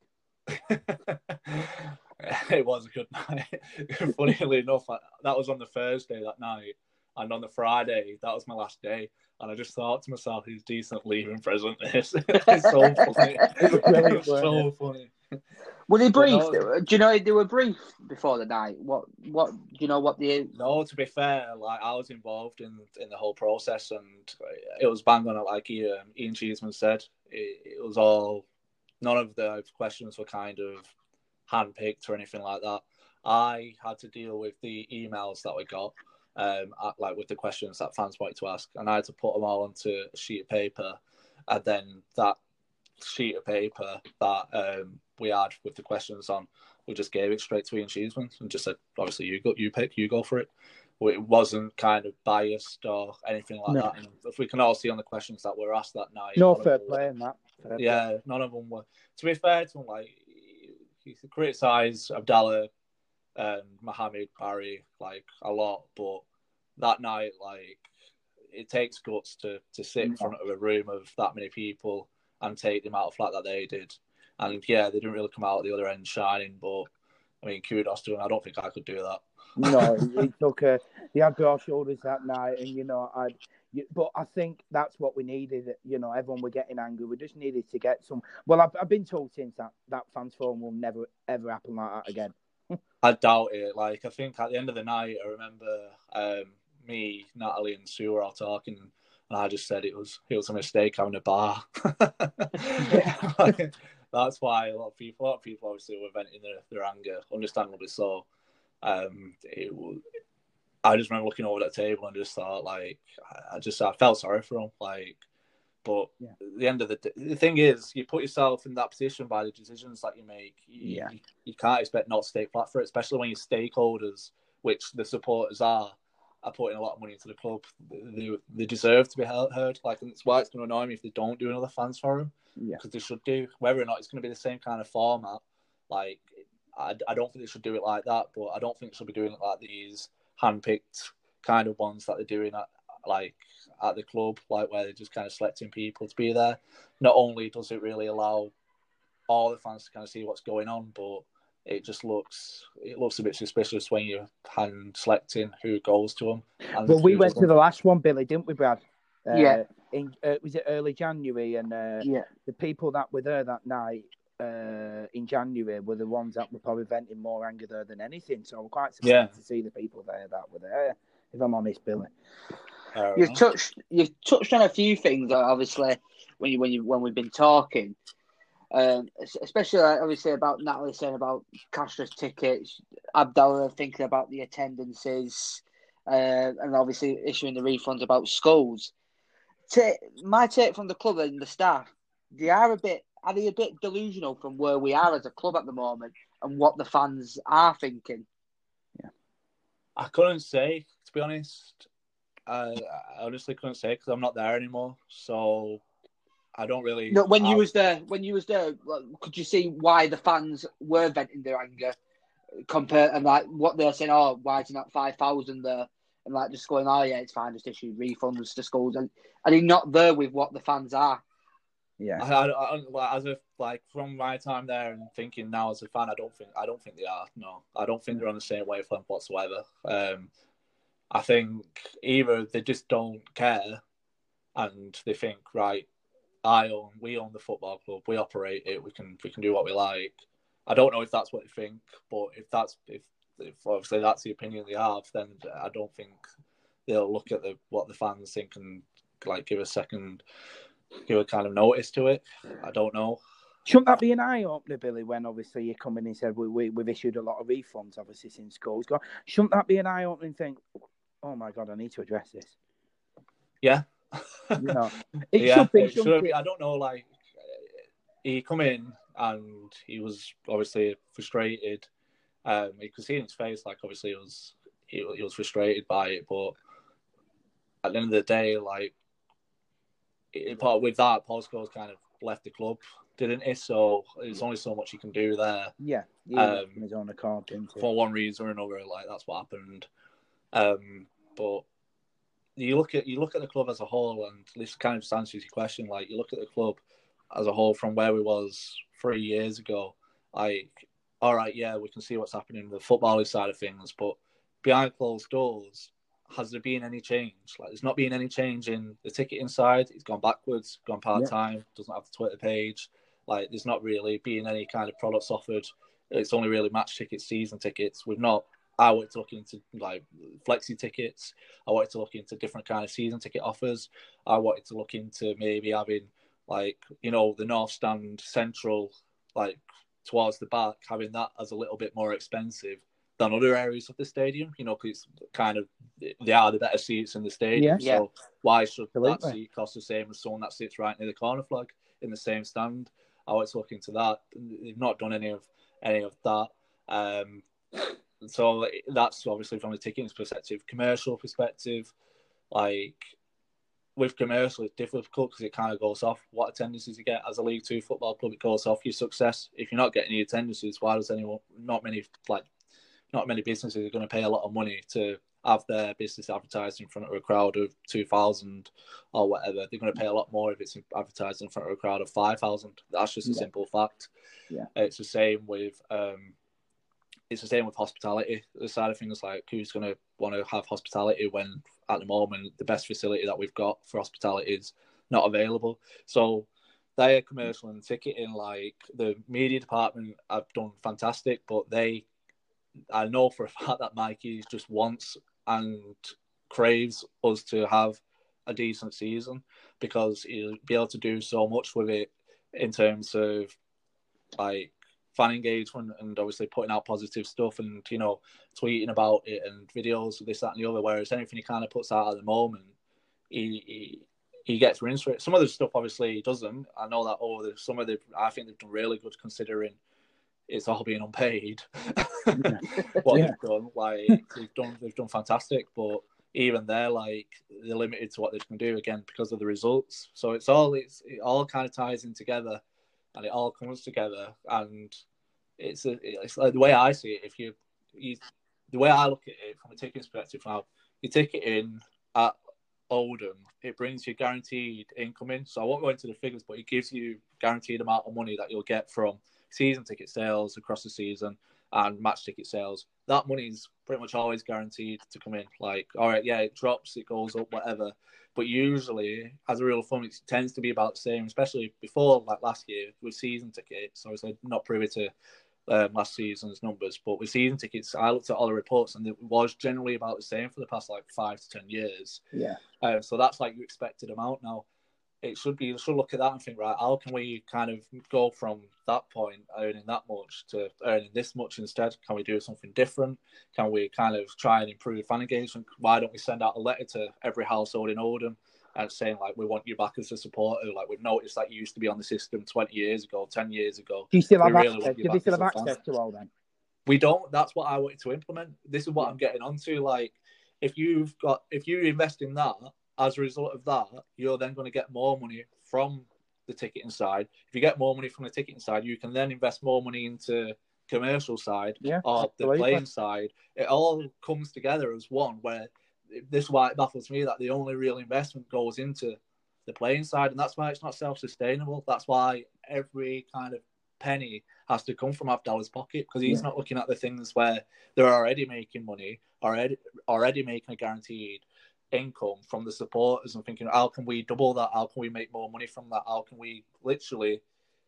It was a good night. Funnily enough, that was on the Thursday that night, and on the Friday that was my last day. And I just thought to myself, "He's decent leaving present." This it's so funny. It was, really it was so it? funny. Were they briefed? No, do you know they were briefed before the night? What? What? Do you know what the? No, to be fair, like I was involved in in the whole process, and it was bang on it. Like Ian, Ian Cheeseman said, it, it was all. None of the questions were kind of handpicked or anything like that. I had to deal with the emails that we got, um, at, like with the questions that fans wanted to ask, and I had to put them all onto a sheet of paper, and then that sheet of paper that um, we had with the questions on, we just gave it straight to Ian Cheeseman and just said, obviously, you go, you pick, you go for it. It wasn't kind of biased or anything like no. that. And if we can all see on the questions that were asked that night, no fair play in that. Fair yeah, play. None of them were. To be fair to him, like he criticised Abdallah and Mohamed Barry like a lot, but that night, like it takes guts to, to sit in front of a room of that many people and take the amount of flack that they did. And yeah, they didn't really come out at the other end shining, but I mean, kudos to them. I don't think I could do that. No, it took a, they had broad shoulders that night, and you know, I. But I think that's what we needed. You know, everyone were getting angry. We just needed to get some. Well, I've I've been told since that that fans forum will never ever happen like that again. I doubt it. Like, I think at the end of the night, I remember um, me, Natalie, and Sue were all talking, and I just said it was it was a mistake having a bar. Like, that's why a lot of people, a lot of people obviously were venting their, their anger, understandably so. Um, it, I just remember looking over that table and just thought, like, I just I felt sorry for them, like. But yeah. at the end of the day, the thing is, you put yourself in that position by the decisions that you make. You, yeah. you, you can't expect not to stay flat for it, especially when your stakeholders, which the supporters are, are putting a lot of money into the club. They, they deserve to be heard. Like, and it's why it's going to annoy me if they don't do another fans forum. Yeah. Because they should do. Whether or not it's going to be the same kind of format, like, I, I don't think they should do it like that, but I don't think they should be doing it like these hand-picked kind of ones that they're doing at, like, at the club, like where they're just kind of selecting people to be there. Not only does it really allow all the fans to kind of see what's going on, but it just looks it looks a bit suspicious when you're hand selecting who goes to them. And well, we went to the last one, Billy, didn't we, Brad? Uh, yeah. In uh, was it early January? And uh, yeah, the people that were there that night uh, in January were the ones that were probably venting more anger there than anything. So I'm quite surprised yeah. to see the people there that were there. If I'm honest, Billy. You've touched you've touched on a few things, obviously, when you when you when we've been talking, um, especially obviously about Natalie saying about cashless tickets, Abdallah thinking about the attendances, uh, and obviously issuing the refunds about schools. Ta- my take from the club and the staff, they are a bit are they a bit delusional from where we are as a club at the moment and what the fans are thinking. Yeah, I couldn't say, to be honest. I, I honestly couldn't say because I'm not there anymore, so I don't really. No, when have... you was there, when you was there, could you see why the fans were venting their anger, compared and like what they're saying? Oh, why isn't that five thousand there? And like just going, oh yeah, it's fine, just issue refunds to schools, and are they not there with what the fans are? Yeah, I, I, I, as if like from my time there and thinking now as a fan, I don't think I don't think they are. No, I don't think they're on the same wavelength whatsoever. Um, I think either they just don't care and they think, right, I own, we own the football club, we operate it, we can we can do what we like. I don't know if that's what they think, but if that's if, if obviously that's the opinion they have, then I don't think they'll look at the what the fans think and like give a second, give a kind of notice to it. I don't know. Shouldn't that be an eye-opener, Billy, when obviously you come in and said we, we, we've issued a lot of refunds, obviously, since schools gone? Shouldn't that be an eye-opening thing? Oh, my God, I need to address this. Yeah. You know, it yeah, should be. It should be. I don't know, like, he come in and he was obviously frustrated. Um, you could see in his face, like, obviously, he was, he, he was frustrated by it, but at the end of the day, like, it, with that, Paul Scholes kind of left the club, didn't he? So there's only so much you can do there. Yeah, um, his own account, didn't he? For one reason or another, like that's what happened. Um, but you look at you look at the club as a whole, and this kind of answers your question. Like you look at the club as a whole from where we was three years ago. Like, all right, yeah, we can see what's happening with the footballing side of things, but behind closed doors, has there been any change? Like, there's not been any change in the ticketing side. It's gone backwards, gone part-time, yeah. Doesn't have the Twitter page. Like, there's not really been any kind of products offered. It's only really match tickets, season tickets. We've not... I wanted to look into, like, flexi tickets. I wanted to look into different kind of season ticket offers. I wanted to look into maybe having, like, you know, the North Stand central, like, towards the back, having that as a little bit more expensive than other areas of the stadium, you know, because it's kind of, they are the better seats in the stadium. Yeah. So why should Absolutely. that seat cost the same as someone that sits right near the corner flag in the same stand? I was looking into that. They've not done any of any of that. Um, so that's obviously from a ticketing perspective. Commercial perspective, like with commercial, it's difficult because it kind of goes off what attendances you get as a League Two football club. It goes off your success. If you're not getting any attendances, why does anyone? Not many like. Not many businesses are going to pay a lot of money to have their business advertised in front of a crowd of two thousand or whatever. They're going to pay a lot more if it's advertised in front of a crowd of five thousand. That's just a Yeah. simple fact. Yeah. It's the same with um, it's the same with hospitality. The side of things, like who's going to want to have hospitality when at the moment the best facility that we've got for hospitality is not available. So their commercial and ticketing, like the media department have done fantastic, but they, I know for a fact that Mikey just wants and craves us to have a decent season because he'll be able to do so much with it in terms of like fan engagement and obviously putting out positive stuff and, you know, tweeting about it and videos of this, that and the other, whereas anything he kind of puts out at the moment, he, he he gets rinsed for it. Some of the stuff obviously he doesn't. I know that oh, there's some of the I think they've done really good considering it's all being unpaid. what Yeah. they've done, like they've done, they've done fantastic. But even they're like they're limited to what they can do again because of the results. So it's all it's it all kind of ties in together, and it all comes together. And it's a, it's like the way I see it. If you, you the way I look at it from a ticketing perspective now, you ticket in at Oldham, it brings you guaranteed income in. So I won't go into the figures, but it gives you guaranteed amount of money that you'll get from season ticket sales across the season and match ticket sales. That money's pretty much always guaranteed to come in. Like, all right, yeah, it drops, it goes up, whatever. But usually, as a rule of thumb, it tends to be about the same, especially before, like last year, with season tickets. So I'm not privy to um, last season's numbers, but with season tickets, I looked at all the reports and it was generally about the same for the past like five to ten years. Yeah. Uh, so that's like your expected amount now. It should be, you should look at that and think, right, how can we kind of go from that point, earning that much, to earning this much instead? Can we do something different? Can we kind of try and improve fan engagement? Why don't we send out a letter to every household in Oldham and saying, like, we want you back as a supporter? Like, we've noticed that you used to be on the system twenty years ago, ten years ago. Do you still have We really access? want you Do they back still as have a fan. access to all them? We don't. That's what I wanted to implement. This is what I'm getting onto. Like, if you've got, if you invest in that, as a result of that, you're then going to get more money from the ticketing side. If you get more money from the ticketing side, you can then invest more money into commercial side Yeah, or absolutely. the playing side. It all comes together as one, where this is why it baffles me that the only real investment goes into the playing side, and that's why it's not self-sustainable. That's why every kind of penny has to come from Abdallah's pocket, because he's Yeah. not looking at the things where they're already making money, already already making a guaranteed income from the supporters and thinking, how can we double that? How can we make more money from that? How can we literally,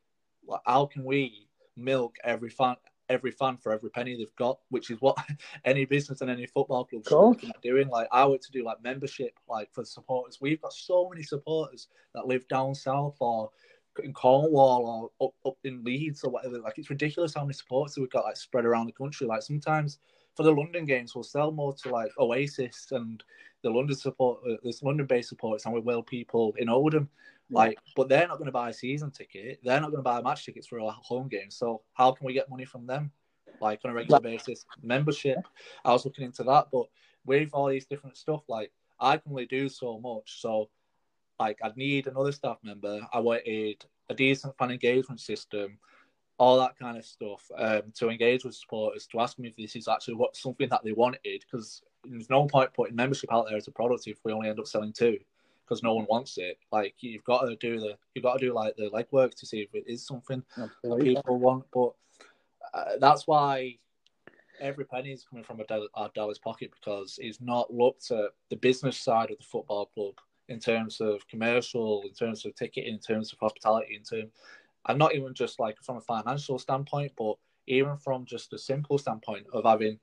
how can we milk every fan, every fan for every penny they've got, which is what any business and any football club should be looking at doing. Like, I want to do like membership, like for supporters. We've got so many supporters that live down south or in Cornwall or up, up in Leeds or whatever. Like, it's ridiculous how many supporters we've got like spread around the country. Like, sometimes for the London games, we'll sell more to like Oasis and the London support, uh, this London-based supporters, and we will people in Oldham. Yeah. Like, but they're not going to buy a season ticket. They're not going to buy match tickets for a home game. So how can we get money from them? Like, on a regular basis, membership. I was looking into that, but with all these different stuff, like, I can only do so much. So, like, I'd need another staff member. I wanted a decent fan engagement system, all that kind of stuff, um, to engage with supporters, to ask them if this is actually what something that they wanted, because there's no point putting membership out there as a product if we only end up selling two, because no one wants it. Like, you've got to do the, you've got to do like the legwork to see if it is something Absolutely. that people want. But uh, that's why every penny is coming from our Dallas pocket, because he's not looked at the business side of the football club in terms of commercial, in terms of ticketing, in terms of hospitality, in terms, and not even just like from a financial standpoint, but even from just a simple standpoint of having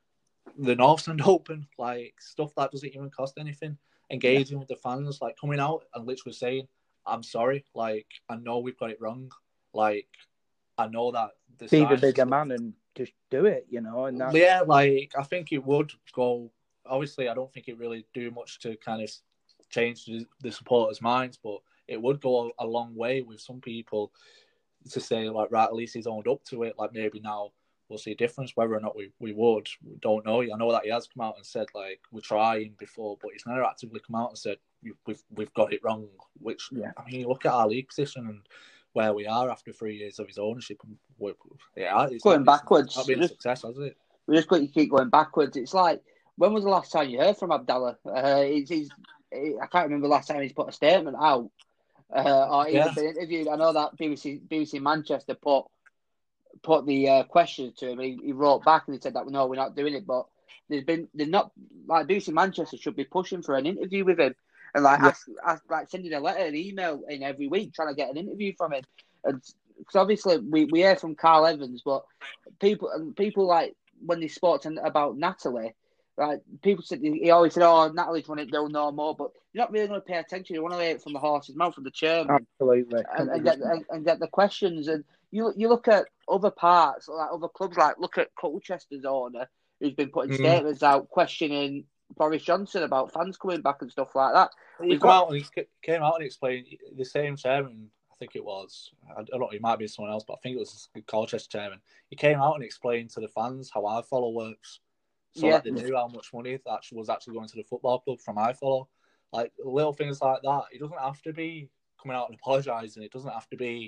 the Northland Open, like stuff that doesn't even cost anything, engaging yeah. with the fans, like coming out and literally saying, I'm sorry, like, I know we've got it wrong, like, I know that the be the bigger man and just do it, you know. And that's... yeah, like, I think it would go, obviously I don't think it really do much to kind of change the, the supporters' minds, but it would go a, a long way with some people to say, like, right, at least he's owned up to it, like, maybe now we'll see a difference. Whether or not we, we would, we don't know. I know that he has come out and said, like, we're trying before, but he's never actively come out and said, we've we've got it wrong. Which, yeah. I mean, you look at our league position and where we are after three years of his ownership, and we're, yeah, it's going not, backwards. It's not been a success, has it? We just got to keep going backwards. It's like when was the last time you heard from Abdallah? Uh, he's, he's, I can't remember the last time he's put a statement out uh, or even Yeah. been interviewed. I know that B B C B B C Manchester put put the uh, questions to him. He, he wrote back and he said that no, we're not doing it. But there's been they're not like B B C Manchester should be pushing for an interview with him and like Yeah. ask, ask like sending a letter, an email in every week trying to get an interview from him. And because obviously we, we hear from Carl Evans, but people and people like when they spoke to, about Natalie. Right, people said he always said, "Oh, Natalie's won it; they'll know more." But you're not really going to pay attention. You want to hear it from the horse's mouth, from the chairman, Absolutely. and, and get and, and get the questions. And you you look at other parts, like other clubs, like look at Colchester's owner, who's been putting Mm. statements out questioning Boris Johnson about fans coming back and stuff like that. He We've come got- out and he came out and explained the same chairman. I think it was. I don't know. It might be someone else, but I think it was the Colchester chairman. He came out and explained to the fans how iFollow works. So Yeah. that they knew how much money that was actually going to the football club from iFollow. Like little things like that. It doesn't have to be coming out and apologising. It doesn't have to be,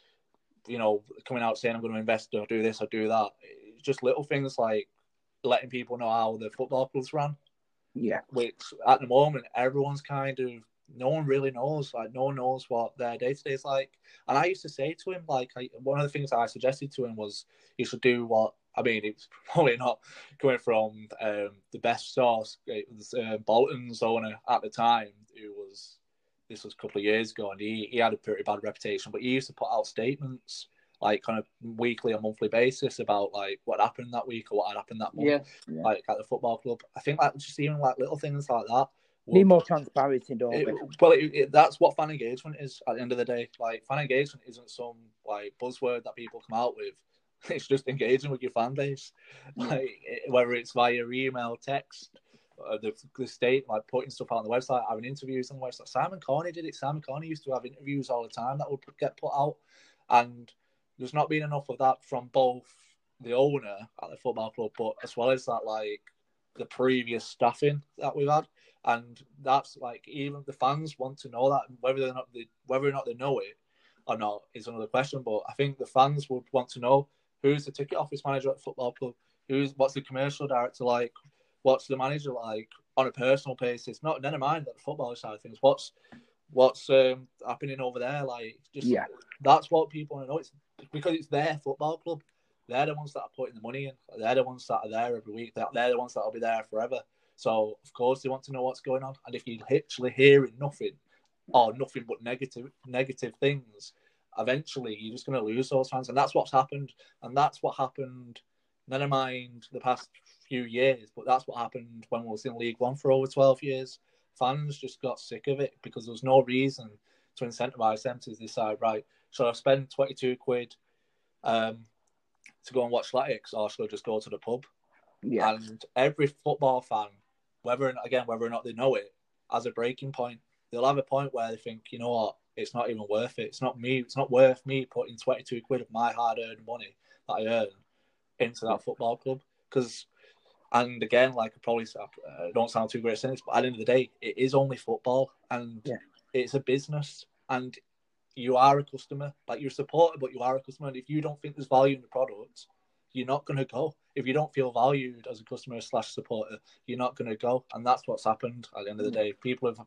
you know, coming out saying I'm going to invest or do this or do that. It's just little things like letting people know how the football clubs ran. Yeah. Which at the moment everyone's kind of no one really knows. Like no one knows what their day to day is like. And I used to say to him, like I, one of the things I suggested to him was he should do what. I mean, it's probably not coming from um, the best source. It was uh, Bolton's owner at the time, who was, this was a couple of years ago, and he, he had a pretty bad reputation, but he used to put out statements, like kind of weekly or monthly basis about like what happened that week or what had happened that month, Yeah. Yeah. like at the football club. I think like just even like little things like that. would- Need more transparency, don't it, we? well, it, it, that's what fan engagement is at the end of the day. Like, fan engagement isn't some like buzzword that people come out with. It's just engaging with your fan base, like whether it's via email, text, uh, the, the state, like putting stuff out on the website, having interviews on the website. Simon Corney did it. Simon Corney used to have interviews all the time that would get put out, and there's not been enough of that from both the owner at the football club, but as well as that, like the previous staffing that we've had. And that's like even the fans want to know that, whether or not they whether or not they know it or not is another question. But I think the fans would want to know who's the ticket office manager at the football club, who's what's the commercial director like, what's the manager like on a personal basis. Not never mind that the football side of things. What's what's um, happening over there? Like, just Yeah. that's what people want to know. It's because it's their football club. They're the ones that are putting the money in. They're the ones that are there every week. They're, they're the ones that will be there forever. So, of course, they want to know what's going on. And if you're literally hearing nothing or nothing but negative negative things, eventually you're just going to lose those fans. And that's what's happened. And that's what happened, never mind the past few years, but that's what happened when we was in League One for over twelve years. Fans just got sick of it because there was no reason to incentivise them to decide, right, should I spend twenty-two quid um, to go and watch Latics, or should I just go to the pub? Yeah. And every football fan, whether again whether or not they know it, has a breaking point. They'll have a point where they think, you know what, it's not even worth it. It's not me. It's not worth me putting twenty-two quid of my hard-earned money that I earn into that football club. Because, and again, like I probably uh, don't sound too great at saying this, but at the end of the day, it is only football, and Yeah. it's a business, and you are a customer. Like, you're a supporter, but you are a customer. And if you don't think there's value in the product, you're not going to go. If you don't feel valued as a customer slash supporter, you're not going to go. And that's what's happened at the end of the day. People have,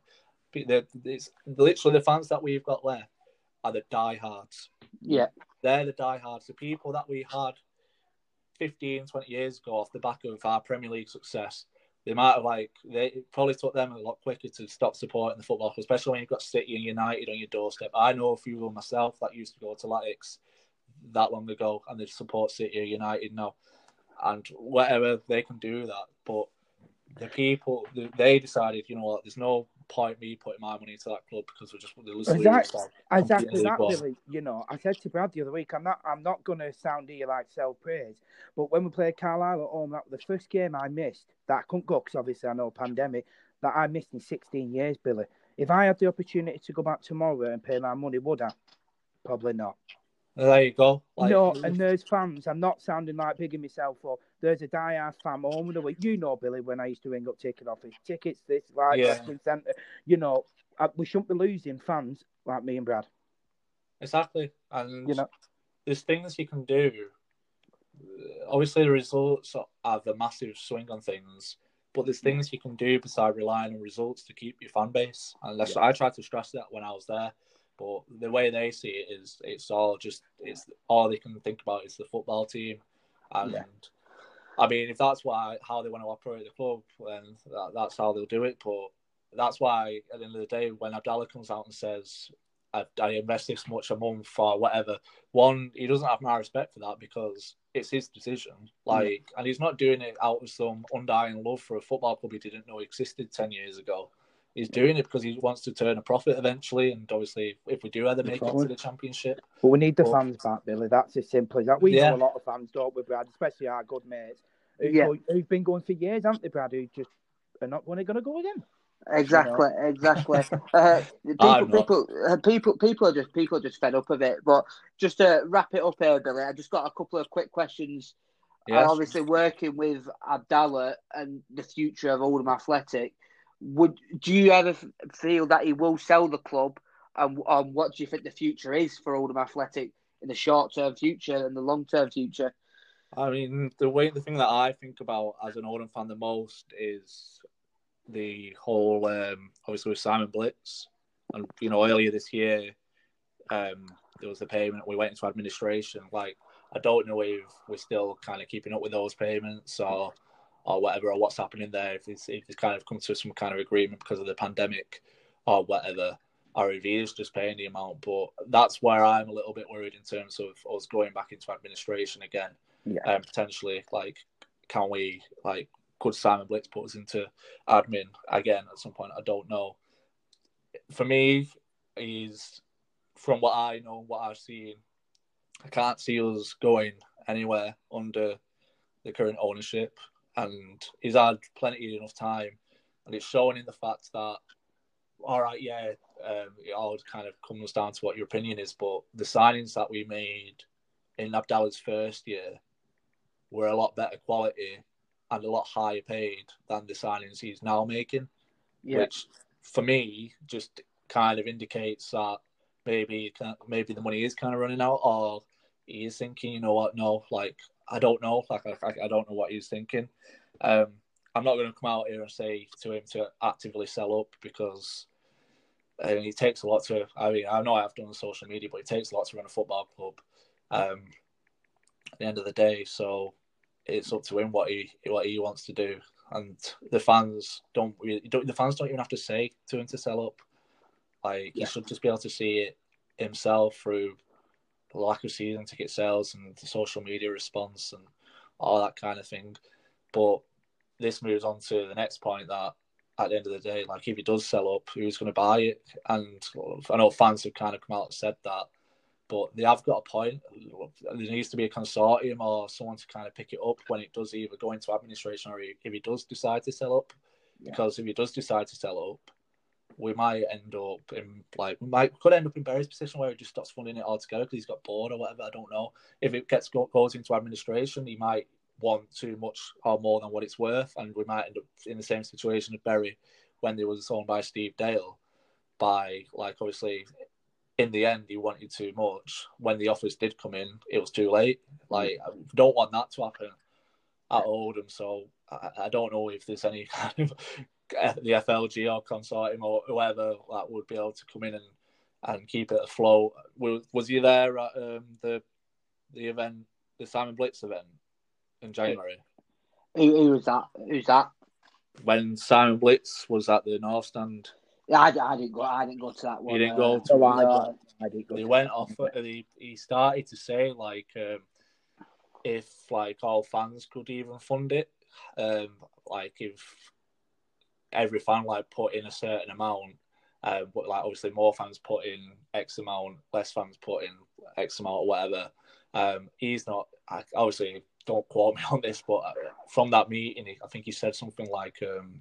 it's literally the fans that we've got left are the diehards. Yeah. They're the diehards. The people that we had fifteen, twenty years ago off the back of our Premier League success, they might have like, they it probably took them a lot quicker to stop supporting the football, especially when you've got City and United on your doorstep. I know a few of them myself that used to go to Latics that long ago and they support City or United now. And whatever, they can do that. But the people, they decided, you know what, there's no point me putting my money into that club because we're just losing. Exactly, exactly that, Billy. You know, I said to Brad the other week, I'm not, I'm not going to sound here like self-praise, but when we played Carlisle at home, that was the first game I missed, that I couldn't go because obviously I know pandemic, that I missed in sixteen years, Billy. If I had the opportunity to go back tomorrow and pay my money, would I? Probably not. There you go. Like, no, and there's fans. I'm not sounding like bigging myself up. There's a die-hard fan home of the week. You know, Billy, when I used to ring up ticket office, tickets, this, like, yeah. wrestling centre. You know, we shouldn't be losing fans like me and Brad. Exactly. And you know, there's things you can do. Obviously, the results have a massive swing on things, but there's things you can do beside relying on results to keep your fan base. And that's, Yeah. I tried to stress that when I was there, but the way they see it is it's all just it's all they can think about is the football team, and Yeah. I mean if that's why how they want to operate the club, then that, that's how they'll do it. But that's why at the end of the day, when Abdallah comes out and says, I, I invest this much a month or whatever, one, he doesn't have my respect for that because it's his decision. Like, yeah. And he's not doing it out of some undying love for a football club he didn't know existed ten years ago. He's doing it because he wants to turn a profit eventually, and obviously, if we do ever make it to the Championship. But we need the but, fans back, Billy. That's as simple as that. We yeah. know a lot of fans, don't we, Brad? Especially our good mates who yeah. go, who've been going for years, haven't they, Brad? Who just are not going to go again. Exactly, you know? exactly. Uh, people, people, uh, people, people are just people are just fed up of it. But just to wrap it up here, Billy, I just got a couple of quick questions. Yes. Uh, obviously, working with Abdallah and the future of Oldham Athletic, would do you ever feel that he will sell the club? And um, what do you think the future is for Oldham Athletic in the short term future and the long term future? I mean, the way the thing that I think about as an Oldham fan the most is the whole, um, obviously with Simon Blitz, and you know earlier this year, um, there was the payment. We went into administration. Like, I don't know if we're still kind of keeping up with those payments or or whatever, or what's happening there. If it's if it's kind of come to some kind of agreement because of the pandemic or whatever, or if he is just paying the amount. But that's where I'm a little bit worried in terms of us going back into administration again. Yeah. Um, potentially, like, can we like. Could Simon Blitz put us into admin again at some point? I don't know. For me, he's from what I know, what I've seen, I can't see us going anywhere under the current ownership. And he's had plenty enough time, and it's showing in the fact that, all right, yeah, um, it all kind of comes down to what your opinion is, but the signings that we made in Abdallah's first year were a lot better quality and a lot higher paid than the signings he's now making, yeah. Which for me just kind of indicates that maybe maybe the money is kind of running out, or he is thinking, you know what, no, like, I don't know, like I, I don't know what he's thinking. Um, I'm not going to come out here and say to him to actively sell up because uh, it takes a lot to. I mean, I know I've done social media, but it takes a lot to run a football club. Um, at the end of the day, so. It's up to him what he what he wants to do, and the fans don't really don't the fans don't even have to say to him to sell up. Like yeah. He should just be able to see it himself through the lack of season ticket sales and the social media response and all that kind of thing. But this moves on to the next point that at the end of the day, like if he does sell up, who's going to buy it? And I know fans have kind of come out and said that. But they have got a point. There needs to be a consortium or someone to kind of pick it up when it does either go into administration or if he does decide to sell up. Yeah. Because if he does decide to sell up, we might end up in, like, we might could end up in Barry's position where he just stops funding it altogether because he's got bored or whatever. I don't know. If it gets goes into administration, he might want too much or more than what it's worth, and we might end up in the same situation as Barry when they was owned by Steve Dale. By, like, obviously, in the end, he wanted too much. When the offers did come in, it was too late. Like, I don't want that to happen at Oldham. So I, I don't know if there's any kind of the F L G or consortium or whoever that would be able to come in and, and keep it afloat. Was, was you there at um, the the event, the Simon Blitz event in January? Who, who was that? Who's that? When Simon Blitz was at the North Stand. Yeah, I, I didn't go. I didn't go to that one. You didn't go to. Uh, no, I, I didn't go. He to went that off. one. He, he started to say like um, if like all fans could even fund it, um, like if every fan like put in a certain amount, uh, but like obviously more fans put in X amount, less fans put in X amount or whatever. Um, he's not. I, obviously, don't quote me on this, but from that meeting, I think he said something like. Um,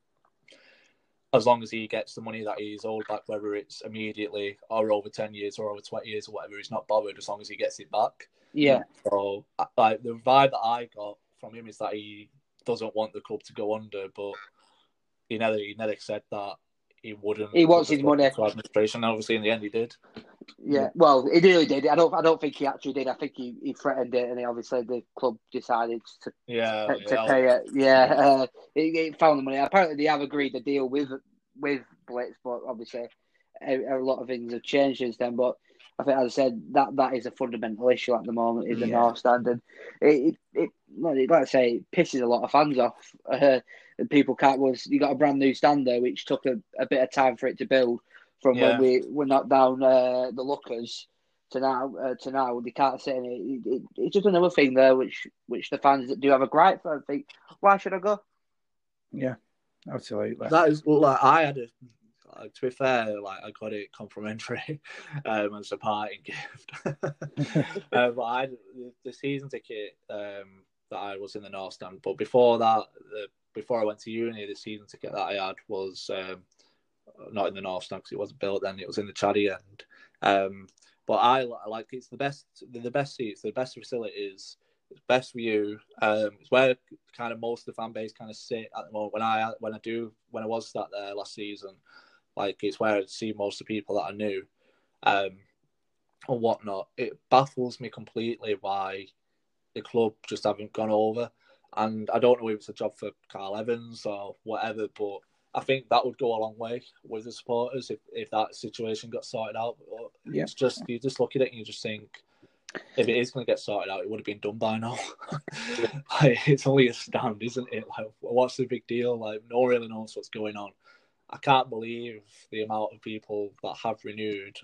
As long as he gets the money that he's owed back, whether it's immediately or over ten years or over twenty years or whatever, he's not bothered as long as he gets it back. Yeah. So, like, the vibe that I got from him is that he doesn't want the club to go under, but he never, he never said that he wouldn't. He wants his money. To administration. Obviously, in the end, he did. Yeah, well, he really did. I don't. I don't think he actually did. I think he, he threatened it, and he obviously the club decided to Yeah, to, to yeah. pay it. Yeah, uh, he, he found the money. Apparently, they have agreed a deal with with Blitz, but obviously, a, a lot of things have changed since then. But I think, as I said, that that is a fundamental issue at the moment. Is the Yeah. North Stand, and it, it, it like I say, it pisses a lot of fans off. Uh, and people can't. Was you got a brand new stand there, which took a, a bit of time for it to build. From Yeah. when we were knocked down uh, the Lookers to now, uh, to now they can't sit in it. It, it. It's just another thing there, which which the fans that do have a gripe for. I think, why should I go? Yeah, absolutely. That is like I had a. Uh, to be fair, like I got it complimentary um, as a parting gift. uh, but I the, the season ticket um, that I was in the North Stand. But before that, the, before I went to uni, the season ticket that I had was um, not in the North Stand because it wasn't built then. It was in the Chaddy end. Um, but I like it's the best, the best seats, the best facilities. It's best view. Um, it's where kind of most of the fan base kind of sit at the moment. When I when I do when I was sat there last season, like it's where I see most of the people that I knew, um, and whatnot. It baffles me completely why the club just haven't gone over. And I don't know if it's a job for Carl Evans or whatever, but I think that would go a long way with the supporters if, if that situation got sorted out. But yeah. It's just you just look at it and you just think, if it is going to get sorted out, it would have been done by now. Like, it's only a stand, isn't it? Like, what's the big deal? Like, no one really knows what's going on. I can't believe the amount of people that have renewed.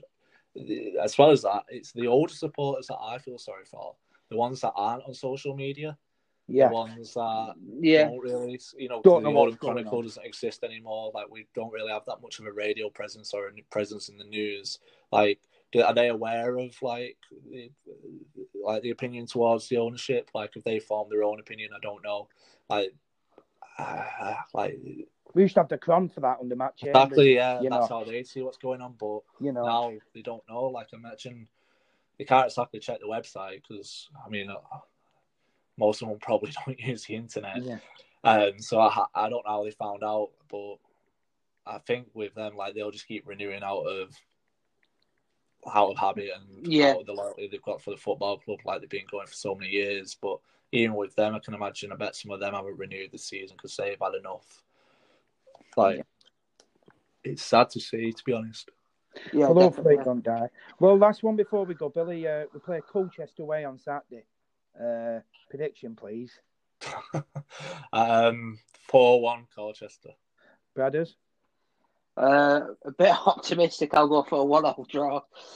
As well as that, it's the older supporters that I feel sorry for. The ones that aren't on social media. Yeah. The ones that yeah. don't really, you know, don't the know Oldham what's going Chronicle on. doesn't exist anymore. Like, we don't really have that much of a radio presence or a presence in the news. Like, are they aware of like the, like the opinion towards the ownership? Like, if they form their own opinion, I don't know. Like, uh, like we used to have the cron for that under Matt Chambers. Exactly, yeah. You That's know. how they see what's going on. But you know, now they don't know. Like, I imagine they can't exactly check the website because I mean, uh, most of them probably don't use the internet. Yeah. Um, so I I don't know how they found out, but I think with them, like, they'll just keep renewing out of out of habit and Yeah. out of the loyalty they've got for the football club, like they've been going for so many years. But even with them, I can imagine, I bet some of them haven't renewed this season because they've had enough. Like, Yeah. it's sad to see, to be honest. Yeah, well, hopefully definitely. it don't die. Well, last one before we go, Billy. Uh, we play Colchester away on Saturday. Uh, prediction, please. um, four one Colchester. Brothers? Uh, a bit optimistic. I'll go for a one-all draw.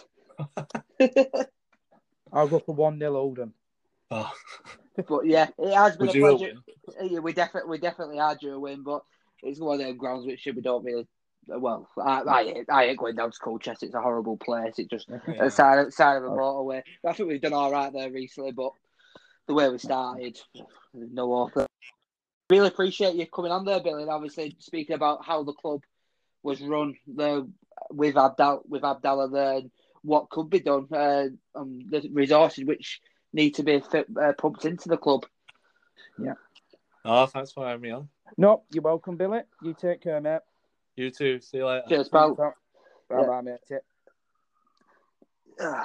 I'll go for one nil Oldham. Oh. But yeah, it has been Would a you pleasure. win? Yeah, we definitely, we definitely are due a win, but it's one of them grounds which we don't really. Well, I, I, I ain't going down to Colchester. It's a horrible place. It's just Yeah. a side, side of a motorway. I think we've done all right there recently, but the way we started, no hope. Really appreciate you coming on there, Billy, and obviously speaking about how the club was run there with Abdal with Abdallah there, and what could be done, uh, um, the resources which need to be fit, uh, pumped into the club. Yeah. Oh, thanks for having me on. No, you're welcome, Billy. You take care, mate. You too. See you later. Cheers, pal. Bye, bye, mate.